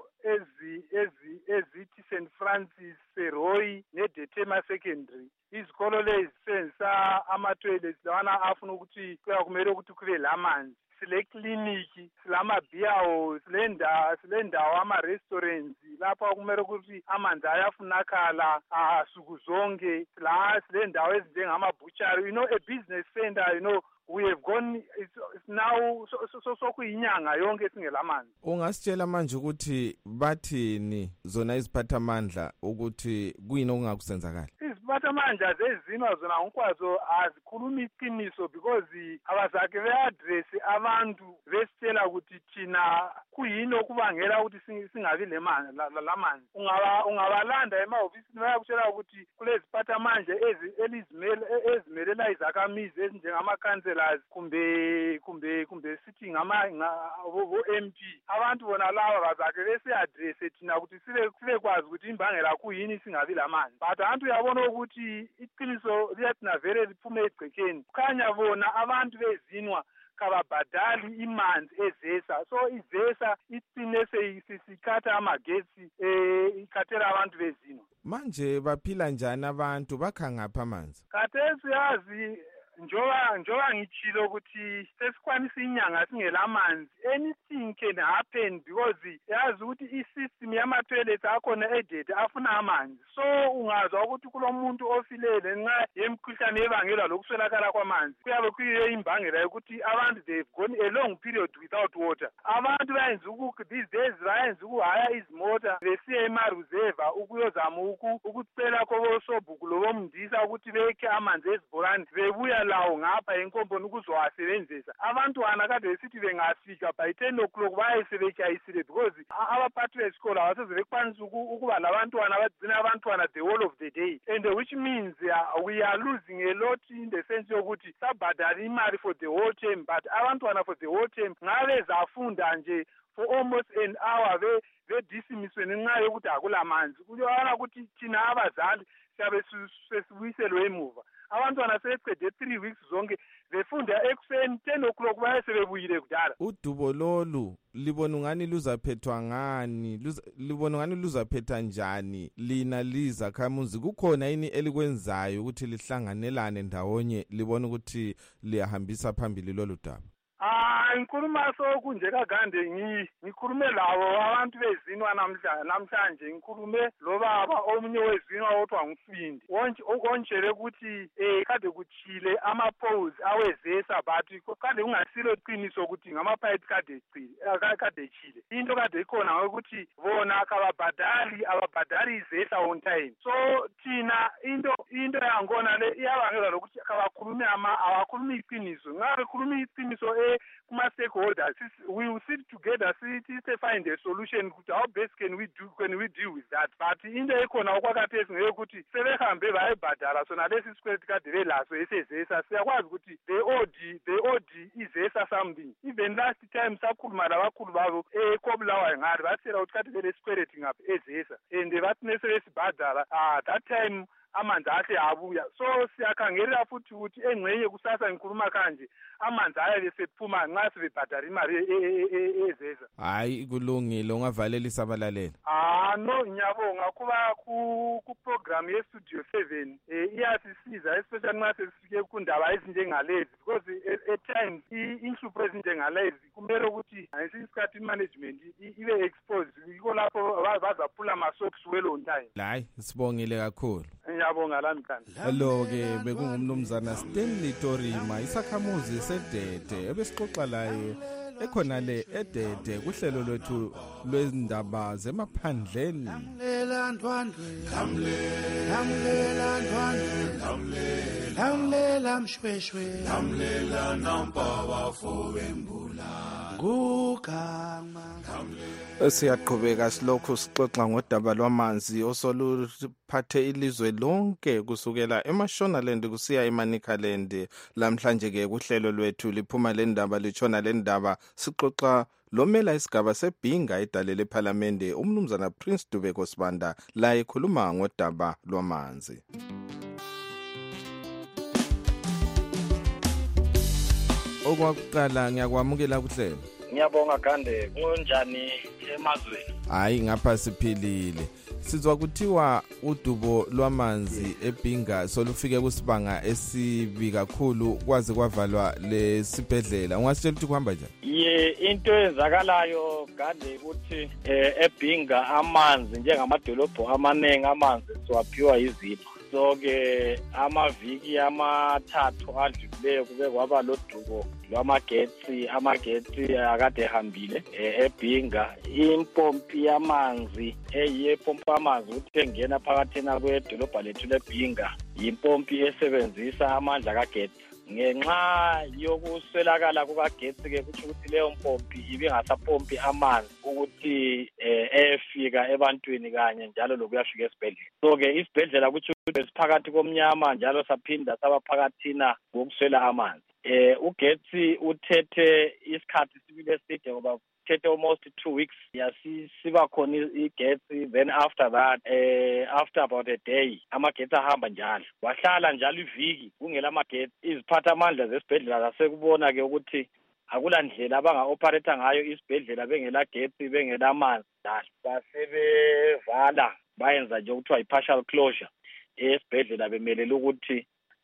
ezithi St Francis, Seroy neDetema Secondary. Izikolo lezi zisebenzisa ama-toilets lawana afuna ukuthi kuyakumele ukuthi kube lamanzi. Sile kliniki, silamabhiyawo, silendawo ama-restaurants lapha kumele ukuthi amanzi ayafunakala suku zonke. Silendawo ezinjengama-butchery, a business center, we have gone, it's now so kuyinyanga yonke singelamanzi. Ungasitshela manje ukuthi bathini zona iziphathamandla ukuthi kuyini okungakusenzakala? Iziphathamandla zezinwa zona ngokwazo azikhuluma iqiniso because abazake be-address abantu besitshela ukuthi thina kuyini okubangela ukuthi singabi lamanzi. Ungabalanda emahofisini bayakutshela ukuthi kuleziphathamandla ezimelela izakhamizi ezinjengamakhansela kumbe sithi vo-MP. Abantu bona laba bazake besi-address thina ukuthi sibe kwazi ukuthi imbangela kuyini singabi lamanzi. But abantu uyabona ukuthi iqiniso liyathina vele liphume egcekeni. Kukhanya bona abantu bezinwa kababhadali imanzi ezesa, so izesa icine seyisikhatha amagetsi ikhathela abantu bezinwa. Manje baphila njani abantu, bakha ngapha amanzi? Khathesi yazi njoba ngitshilo ukuthi sesikwanisa inyanga singelamanzi, anything can happen because yazi ukuthi i-system yama-toilets akhona edede afuna amanzi. So ungazwa ukuthi kulomuntu ofilele nxa yemkhuhlane ebangelwa lokuswelakala kwamanzi, kuyabe kuyiyo imbangela yokuthi abantu they've gone a long period without water. Abantu bayenza these days bayenza ukuhaya izimota besiya emaruzeva ukuyozama ukucela kobosobhuku lobomndisa ukuthi bekhe amanzi ezibhorani bebuya lawo ngapha enkomponi ukuzowasebenzisa. Abantwana kade besithi bengafika by 10 o'clock bayesebetshayisile because abaphathi besikolo abaseze bekwanisa ukuba labantwana bagcina abantwana the whole of the day, and which means we are losing a lot in the sense yokuthi sabhadala imali for the whole term, but abantwana for the whole term ngabe zafunda nje for almost an hour bedisimiswe ngenxa yokuthi akulamanzi. Kuyona ukuthi thina abazali siyabe sesibuyiselwe emuva. Abantwana sebeqede 3 weeks zonke befunda ekuseni 10 o'clock bayesebebuyile kudala. Udubo lolu libona ungani luzaphethwa ngani, libona ungani luzaphetha njani lina lizakhamuzi? Kukhona yini elikwenzayo ukuthi lihlanganelane ndawonye libona ukuthi liyahambisa phambili lolu daba? Ngikhuluma sokunje kagande ngikhulume labo abantu bezinwa namhlanje, ngikhulume lobaba omunye wezinwa othiwa ngufindi onjele ukuthi kade kuchile ama-poles awezesa but kade kungasilo qiniso ukuthi ngama-pipe kade chile. Into kade ikhona ukuthi bona ababhadali izesa on time. So thina into yangona le iyabangela lokuthi awakhulumi iqiniso. Nxa bekhuluma iqiniso kuma-stakeholders, we will sit together, to find a solution. How best can we deal with that? But into ekhona okwakhathesi ngeyokuthi sebehambe bayebhadala sona lesi sikweletu kade belaso esezesa. Siyakwazi ukuthi they owed izesa something. Even last time sakhuluma labakhulu babo eKobulawayo ngari batshela ukuthi kade belesikweletu ngapha ezesa, and bathi nesebesibhadala that time amanzi ahle abuya. So siyakhangelela futhi ukuthi engcenye kusasa ngikhuluma kanje amanzi ayabe sephuma nxa sebebhadala imali ezeza. Hayi kulungile, ungavalela isabalaleli. No, ngiyabonga kuba ku-program ye-Studio 7 iyasisiza especially nxa sesifike kundaba ezinjengalezi, because at times inhlupho ezinjengalezi kumele ukuthi ngesikhathi i-management ibe exposed, yiko lapho bazaphula ama-socks well on time. Hayi sibongile kakhulu. Ngiyabonga lamhlanje. Hello-ke bekungumnumzana Stanley Torima, isakhamuzi sedede ebesixoxa laye ekhona le edede kuhlelo lwethu lwezindaba zemaphandleni. Lamlela ndwandwe, lamlela ndwandwe, lamlela mshweshwe, lamlela nampaba fowembula ngugama. Siyaqhubeka silokhu sixoxa ngodaba lwamanzi osoluphathe ilizwe lonke kusukela eMashonaland kusiya eManicaland. Lamhlanje ke kuhlelo lwethu liphuma le ndaba litshona le ndaba sixoxa lomela isigaba sebhinga idale lePhalamende umnumzana Prince Dubeko Sibanda la ekhuluma ngodaba lwamanzi. Okwakuqala ngiyakwamukela kuhlelo. Ngiyabonga Gande, kunjani emazweni? Hayi ngapha siphilile. Sizwa kuthiwa udubo lwamanzi eBhinga solufike kusibanga esibi kakhulu kwaze kwavalwa lesibhedlela. Ungasitshela ukuthi kuhamba njani? Into eyenzakalayo Gande ukuthi eBhinga amanzi njengamadolobho amaningi amanzi siwaphiwa yizipho. So-ke amaviki amathathu adlulileyo kube kwaba lodubo lwamagetsi, amagetsi akade ehambile eBhinga. Impompi yamanzi eyepompi amanzi ukuthi engena phakathina kwedolobha lethu leBhinga yimpompi esebenzisa amandla kagetsi. Ngenxa yokuswelakala kukagetsi-ke kutsho ukuthi leyo mpompi ibingasapompi amanzi ukuthi efika ebantwini kanye njalo lokuyafika esibhedlela. So-ke isibhedlela kutsho ukuthi siphakathi komnyama njalo saphinda sabaphakathina ngokuswela amanzi. Ugetsi uthethe isikhathi sibili eside ngoba uthethe almost 2 weeks siba khona igetsi, then after that after about a day amagetsi ahamba njalo. Wahlala njalo iviki kungela amagetsi. Iziphathamandla zesibhedlela zasekubona ke ukuthi akula ndlela abanga-operate ngayo isibhedlela bengela getsi bengela amanzi njalo. Basebevala bayenza nje ukuthiwa i-partial closure esibhedlela bemelele ukuthi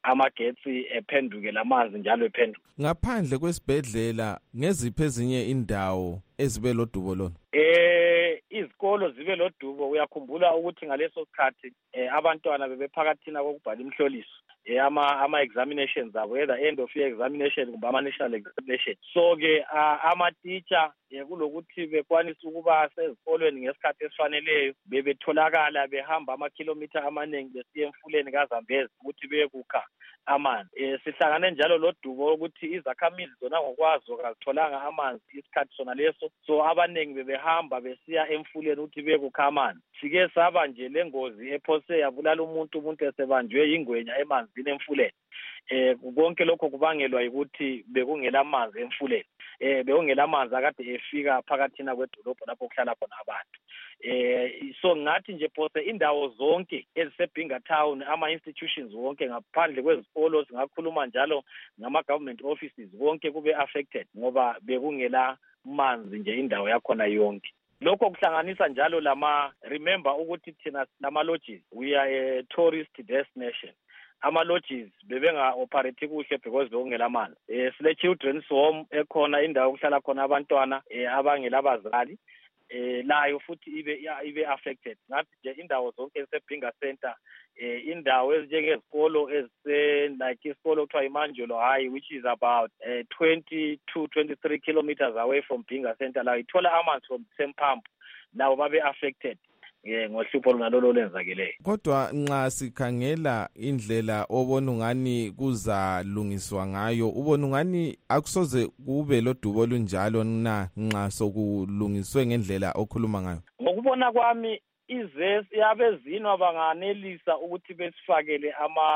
amagetsi ephenduke lamanzi njalo ephenduke. Ngaphandle kwesibhedlela ngeziphi ezinye indawo ezibe lodubo lona? Izikolo zibe lodubo. Uyakhumbula ukuthi ngaleso sikhathi abantwana bebephakathina kokubhala imhloliso ama-examinations abo, either end of year examination kumbe ama-national examination. So-ke ama-teacher kulokuthi bekwanisa ukuba sezikolweni ngesikhathi esifaneleyo bebetholakala behamba amakhilomitha amaningi besiya emfuleni kaZambezi ukuthi beyekukha amanzi. Sihlangane njalo lodubo ukuthi izakhamizi zona ngokwazo kazitholanga amanzi isikhathi sona leso, so abaningi bebehamba besiya emfuleni ukuthi beyekukha amanzi. Sike saba nje lengozi ephose yabulala umuntu esebanjwe yingwenya emanzini emfuleni. Konke lokho kubangelwa ukuthi bekungela amanzi emfuleni. Bekungela amanzi akade efika phakathina kwedolobho lapho kuhlala khona abantu. So ngathi nje phose indawo zonke ezisebhinga town, ama-institutions wonke ngaphandle kwezikolo, singakhuluma njalo ngama-government offices wonke kube affected ngoba bekungela manzi nje indawo yakhona yonke. Lokho kuhlanganisa njalo remember ukuthi thina lama-lodges, we are a tourist destination. Ama-lodges bebenga-operate kuhle because bekungela manzi. Sile children's home ekhona, indawo okuhlala khona abantwana abangela abazali, layo futhi ibe affected. Ngathi nje indawo zonke ezisebhinga center, indawo ezinjengezikolo like isikolo kuthiwa iManjolo High, which is about 20 to 23 kilometers away from Bhinga center, layo ithola amanzi from the same pump, lawo babe affected ngohlupho lunalolo lenzakeleyo. Kodwa nxa sikhangela indlela obona ungani kuzalungiswa ngayo, ubona ungani akusoze kube lodubo lunjalo na nxa sokulungiswe ngendlela okhuluma ngayo? Ngokubona kwami abezinwa banganelisa ukuthi besifakele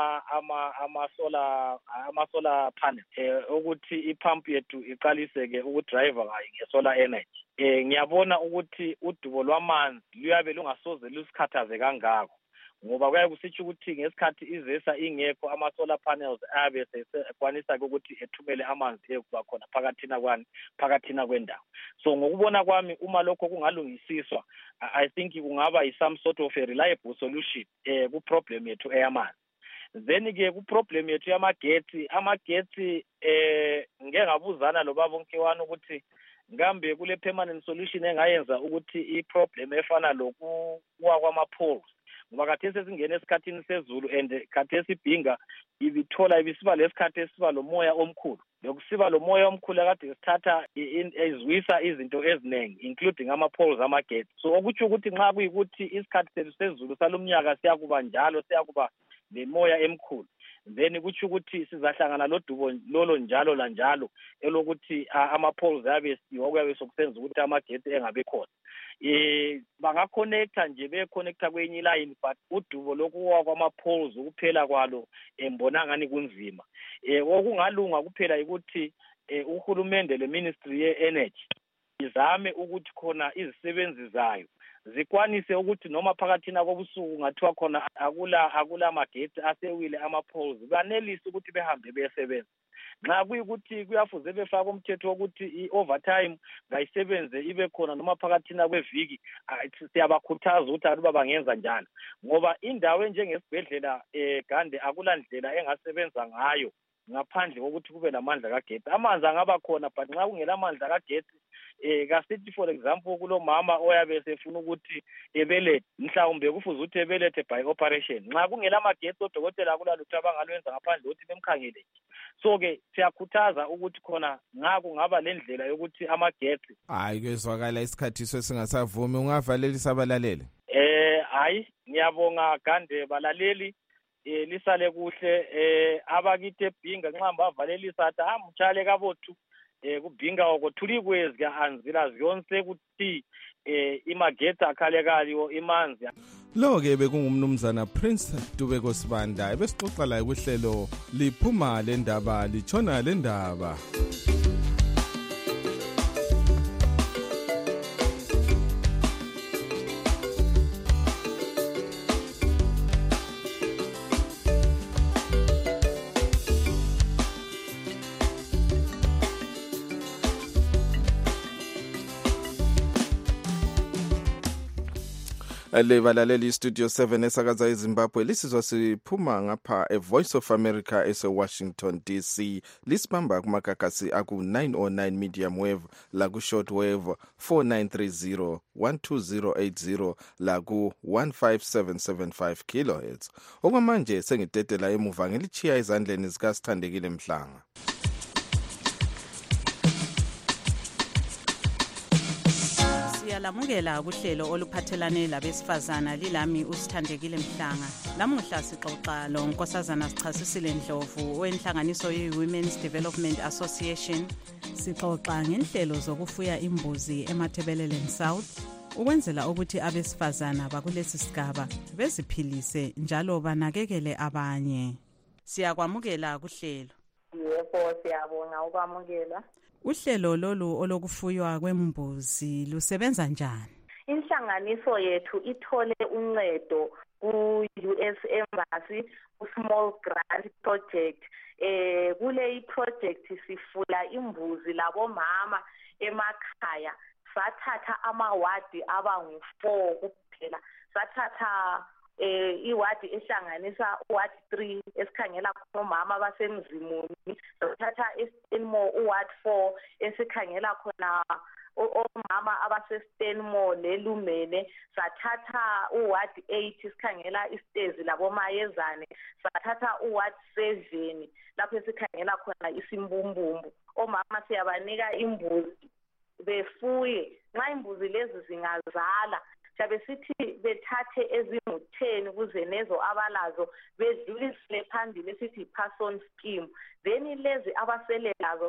ama-solar panel, ukuthi ipump yethu iqaliseke ukudrive ngayo nge-solar energy. Ngiyabona ukuthi udubo lwamanzi luyabe lungasoze lusikhathaze kangako, ngoba kuyabe kusitsho ukuthi ngesikhathi izesa ingekho ama-solar panels ayabe sekwanisa ukuthi ethumele amanzi ekuba khona phakathina kwendawo. So ngokubona kwami uma lokho kungalungisiswa, I think kungaba some sort of a reliable solution ku-problem yethu eyamanzi. Then-ke ku-problem yethu yamagetsi, ngeke ngabuzana lobaba Nkiwani ukuthi ngambe kule permanent solution engayenza ukuthi i-problem efana lokuwa kwama-poles, ngoba khathesi singena esikhathini sezulu and khathesi ibhinga ibisiba lesikhathi esiba lomoya omkhulu. Lokusiba lomoya omkhulu akade sithatha ezwisa izinto eziningi including ama-poles amagetsi. So okutsho ukuthi nxa kuyikuthi isikhathi sethu sezulu salomnyaka siyakuba njalo, siyakuba lemoya emkhulu, then kutsho ukuthi sizahlangana lodubo lolo njalo lanjalo elokuthi ama-poles okuyabe sokusenza ukuthi amagetsi engabe khona. Bangaconnecta nje beconnecta kwenye line, but udubo lokuwa kwama-poles ukuphela kwalo mbona ngani kunzima. Okungalunga kuphela ukuthi uhulumende le-Ministry ye-Energy izame ukuthi khona izisebenzi zayo zikwanise ukuthi noma phakathina kobusuku ngathiwa khona akula magetsi asewile ama-poles, banelise ukuthi behambe besebenza. Nxa kuyikuthi kuyafuze befaka umthetho wokuthi i-overtime ngayisebenze ibe khona noma phakathina kweviki, siyabakhuthaza ukuthi aluba bangenza njalo, ngoba indawo enjengesibhedlela Gande akula ndlela engasebenza ngayo ngaphandle kokuthi kube lamandla kagetsi. Amanzi angaba khona, but nxa kungela amandla kagetsi, kasithi for example kulomama oyabe sefuna ukuthi ebelethe, mhlawumbe kufuze ukuthi ebelethe by operation, nxa kungela magetsi odokotela akulalutho abangalwenza ngaphandle ukuthi bemkhangele. So-ke siyakhuthaza ukuthi khona kungaba lendlela yokuthi amagetsi kezwakala isikhathi sesingasavumi. Ungavalelisa abalaleli? Hayi, ngiyabonga Gande balaleli, lisale kuhle. Abakithi eBhinga nxa bavalelisa athi mtshale kabothu kubhinga oko thuli kwezi anzila ziyonse ukuthi imagetsi akhalekayo imanzi. Lo-ke bekungumnumzana Prince Dubeko Sibanda ebesixoxa laye kuhlelo liphuma le ndaba litshona le ndaba. Lebalaleli Studio 7 esakaza eZimbabwe lisizwa siphuma ngapha eVoice of America eseWashington DC. Lisibamba kumagagasi aku-909 medium wave la ku-short wave 4930 12080 la ku-15775 kilohertz. Okwamanje sengitetela emuva ngilichiya ezandleni zikaSithandekile Mhlanga. Siyalamukela kuhlelo oluphathelane labesifazana lilami uSithandekile Mhlanga. Lamuhla sixoxa lo Nkosazana Sichasisile Ndlovu wenhlanganiso ye-Women's Development Association. Sixoxa ngenhlelo zokufuya imbuzi eMathebeleleni South ukwenzela ukuthi abesifazana bakulesi sigaba beziphilise njalo banakekele abanye. Siyakwamukela kuhlelo. Yebo, siyabonga ukwamukela. Uhlelo lolu olokufuywa kwembuzi lusebenza njani? Inhlanganiso yethu ithole uncedo ku-US Embassy ku-Small Grant Project. Kule project sifula imbuzi labomama emakhaya. Sathatha amawadi abangu-4 kuphela. Sathatha iwadi ehlanganisa uward 3 esikhangela khona omama abasemzimuni. Sathatha eStenmore uward 4 esikhangela khona omama abaseStenmore leLumene. Sathatha uward 8 esikhangela iStezi labomayezane. Sathatha uward 7 lapho esikhangela khona isimbumbumbu. Omama siyabanika imbuzi befuye. Nxa imbuzi lezi zingazala Sabe sithi bethathe ezingu-10 kuze nezo abalazo bedlulisele phambili sithi pass on scheme. Then lezi abasele lazo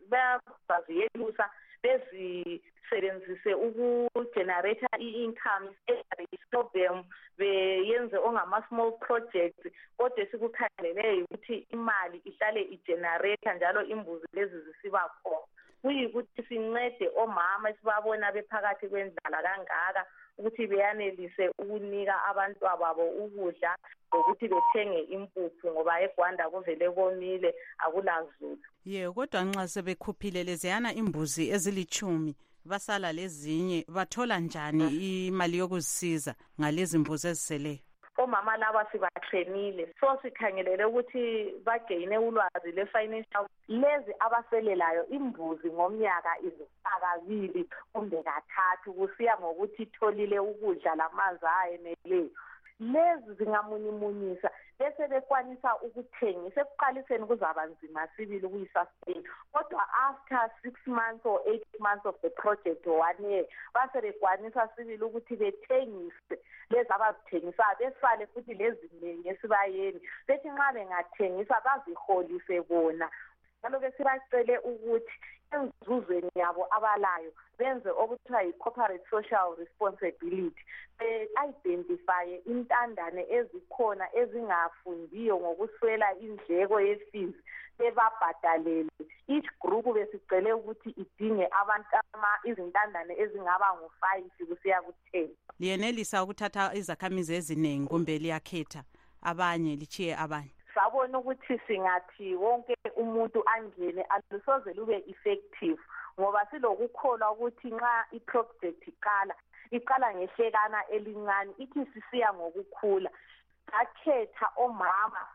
baziyelusa bezisebenzise ukugenerate i-income stop them beyenze ongama-small projects. Kodwa sikukhangelele ukuthi imali ihlale igenerate njalo imbuzi lezi zisiba khona. Kuyikuthi sincede omama esibabona bephakathi kwendlala kangaka ukuthi beyanelise ukunika abantwababo ukudla ukuthi bethenge impuphu ngoba eGwanda kuvele komile akulazulu. Kodwa nxa sebekhuphile leziyana imbuzi ezili10 basala lezinye bathola njani imali yokuzisiza ngalezi imbuzi eziseleyo? Omama laba sibatrainile so sikhangelele ukuthi bageyine ulwazi le-financial. Lezi abaselelayo imbuzi ngomnyaka izifakabili kumbe kathathu kusiya ngokuthi itholile ukudla lamanzi ayeneleyo. Lezi zingamunimunyisa bese bekwanisa ukuthengisa. Ekuqaliseni kuzaba nzima sibili ukuyisustain, kodwa after 6 months or 8 months of the project or 1 year base bekwanisa sibili ukuthi bethengise lezi abazithengisayo besale futhi lezi zinengi esibayeni. Bethi nxa bengathengisa baziholise bona. Njalo besibacele ukuthi enzuzweni yabo abalayo benze okuthiwa yi-corporate social responsibility. Be-identifye intandane ezikhona ezingafundiyo ngokuswela indleko ye-fees bebabhadalele. Each group besicele ukuthi idinge izintandane ezingaba ngu-5 kusiya ku-10. Liyenelisa ukuthatha izakhamizi eziningi kumbe liyakhetha abanye lichiye abanye? Sabona ukuthi singathi wonke umuntu angene alusoze lube effective ngoba silokukholwa ukuthi nxa iproject iqala ngehlekana elincane ithi sisiya ngokukhula. Akhetha omama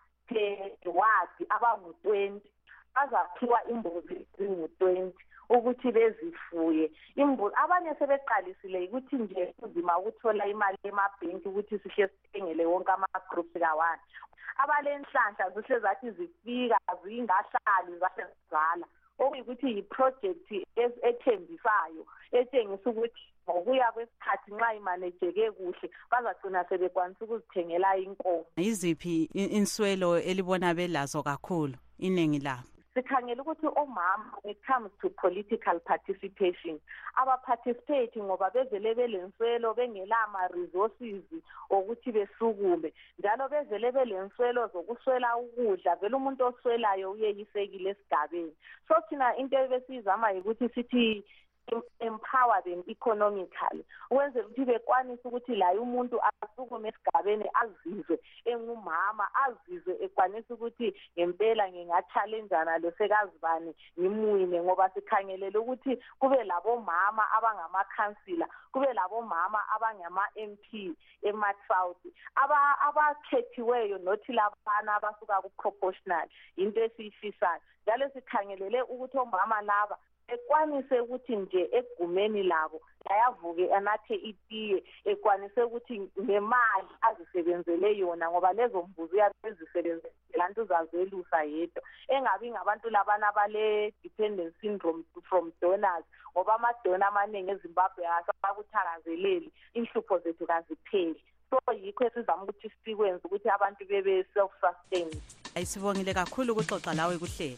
wadi abangu-20 bazaphiwa imbuzi ezingu-20 ukuthi bezifuye. Imbuzi abanye sebeqalisile ukuthi nje uzima ukuthola imali emabhenki ukuthi sihle sithengele wonke ama-groups ka-1. Abalenhlanhla zihle zathi zifika zingahlali zasezala okuyikuthi yi-project ethembisayo etshengisa ukuthi ngokuya kwesikhathi nxa imanejeke kuhle bazagcina sebekwanisa ukuzithengela inkomo. Yiziphi inswelo elibona belazo kakhulu iningi labo? Sikhangela ukuthi omama when it comes to political participation abaparticipate ngoba bezele belenswelo bengelama resources ukuthi besukume njalo bezele belenswelo zokuswela ukudla vele umuntu oswelayo uyeyisekile esigabeni. So thina into ebesizama ukuthi sithi empower them economically ukwenzela ukuthi bekwanise ukuthi la umuntu asukume esigabeni azizwe engumama azizwe ekwanise ukuthi ngempela nginga-challengeana lo sekazibani ngimwine ngoba sikhangelele ukuthi kube labo mama abangama-councillor kube labo mama abangama-MP ema-South abakhethiweyo nothi labana abasuka ku-proportional into esiyifisayo njalo sikhangelele ukuthi omama laba ekwanise ukuthi nje egumeni labo ayavuke anathe itiye ekwanise ukuthi ngemali azisebenzele yona ngoba lezo mbuzi uyazisebenzela lantu zazelusa yedwa engabi ngabantu labana abale dependent syndrome from donors ngoba amadona amaningi eZimbabwe asakuthakazeleli inhlupho zethu kazipheli so yikho esizama ukuthi sikwenze ukuthi abantu bebe self sustained. Ayisibongile kakhulu ukuxoxa lawe kuhlelo.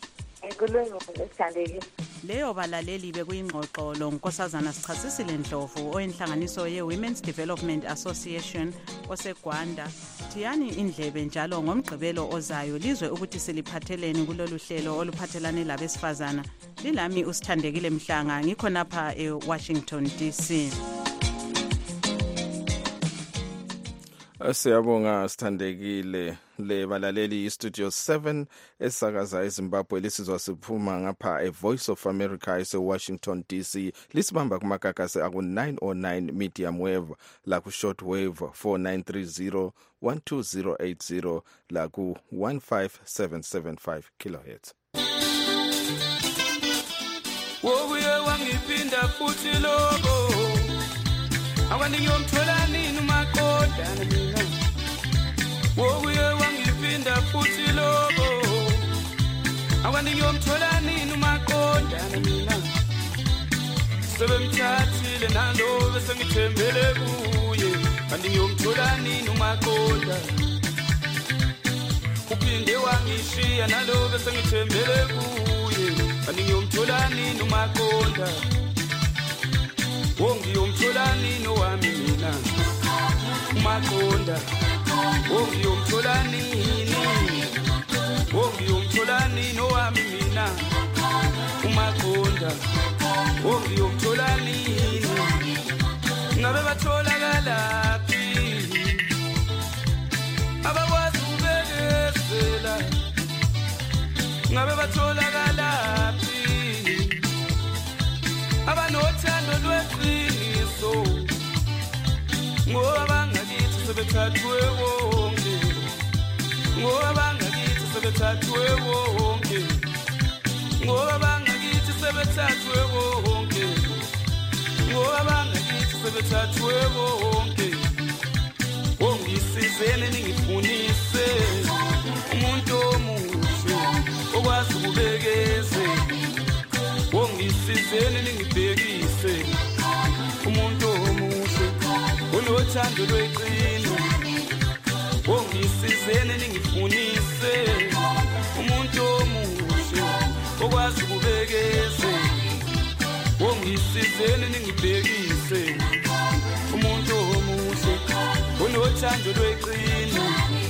Leyo balaleli bekuyingxoxo lo Nkosazana Sichasisile Ndlovu oyinhlanganiso ye-Women's Development Association oseGwanda. Thiyani indlebe njalo ngomgqibelo ozayo lizwe ukuthi siliphatheleni kulolu hlelo oluphathelane labesifazana. Lilami uSithandekile Mhlanga ngikho napha eWashington DC. Siyabonga Sithandekile. Le balaleli Studio 7 esakaza eZimbabwe lisizwa siphuma ngapha eVoice of America eWashington DC lisibamba kumakakase aku-909 medium wave la ku short wave 4930 12080 la ku 15775 kilohertz. Wobuye wangipinda futhi lobo awandingiyomthola nini uMaqondana mina wobuye wangipinda futhi lobo awandingiyomthola nini uMaqondana mina sebemthathile nalo bese ngithembele kuye andingiyomthola nini uMaqondana uphinde wangishiya nalo bese ngithembele kuye andingiyomthola nini uMaqondana wongiyomthola nini owami mina uMaqondana wongiyomthola nini wongiyomthola nini owami mina uMaqondana wongiyomthola nini ngabe batholakalaphi abakwazi ubekezela ngabe batholakalaphi abanothando lweqiniso ngoba bangakithi sebethathwe wonke ngoba bangakithi sebethathwe wonke ngoba bangakithi sebethathwe wonke ngoba bangakithi sebethathwe wonke ongisizeni ningifunise umuntu omuhle okwazi ukubekeze ongisizeni ningibhekise umuntu omuhle unothando lweqiniso ongisizeni ningifunise umuntu omuhle okwazi ukubekeze ongisizeni ningibhekise umuntu omuhle unothando lweqiniso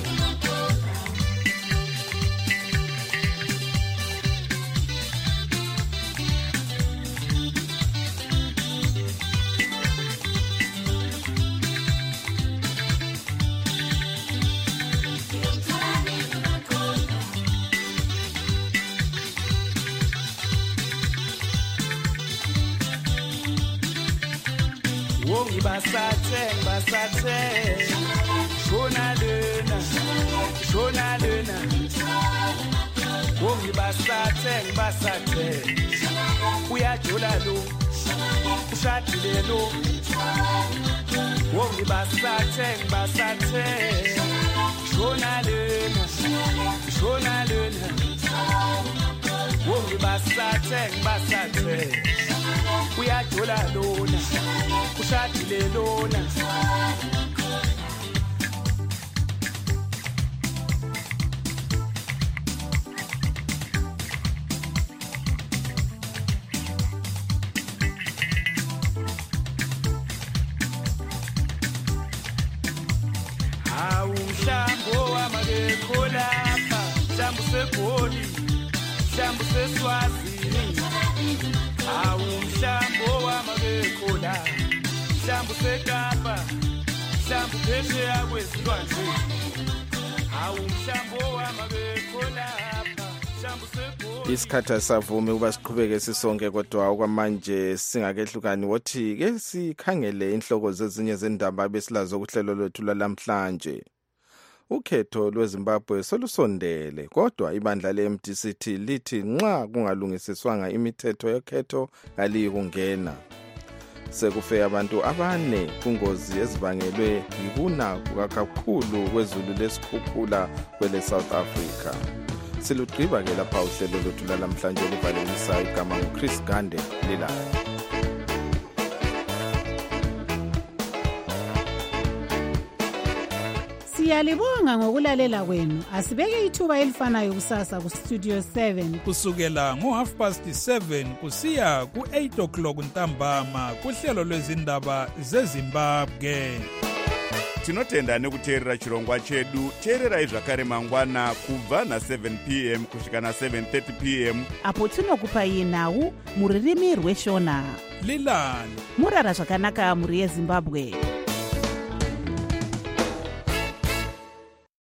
basathe shona lena wongi basathe uyajula lo ushadile lo wongi basathe shona lena wongi basathe uyajula lona ushadile lona Mshambo wa mageko lapha Mshambo segoli Mshambo seswazini awumhlambo wamabekola mhlambo sekapa mhlambo phesheya kwezilwandle awumhlambo wamabekola isikhathi asavumi ukuba siqhubeke sisonke, kodwa okwamanje singakehlukani wothi ke sikhangele inhloko zezinye zendaba besilazo kuhlelo lwethu lwalamhlanje. Ukhetho lweZimbabwe solusondele, kodwa ibandla le-MDC lithi nxa kungalungisiswanga imithetho yokhetho kaliyikungena. Sekufe abantu 4 kungozi ezibangelwe yikuna kakhulu kwezulu lesikhukhula kwele South Africa. Silugqiba ke lapha uhlelo lwethu lalamhlanje oluvalelisa igama nguChris Gande lilayo. Siyalibonga ngokulalela kwenu. Asibeke ithuba elifanayo kusasa ku Studio 7 kusukela ngo7:30 kusiya ku8:00 ntambama kuhlelo lwezindaba zeZimbabwe. Tinotenda nekuteerera chirongwa chedu. Teererai zvakare mangwana kubva na7 p.m. kusvika na7:30 p.m. apo tinokupai nhau muririmi rweshona. Lilani murara zvakanaka muri yeZimbabwe.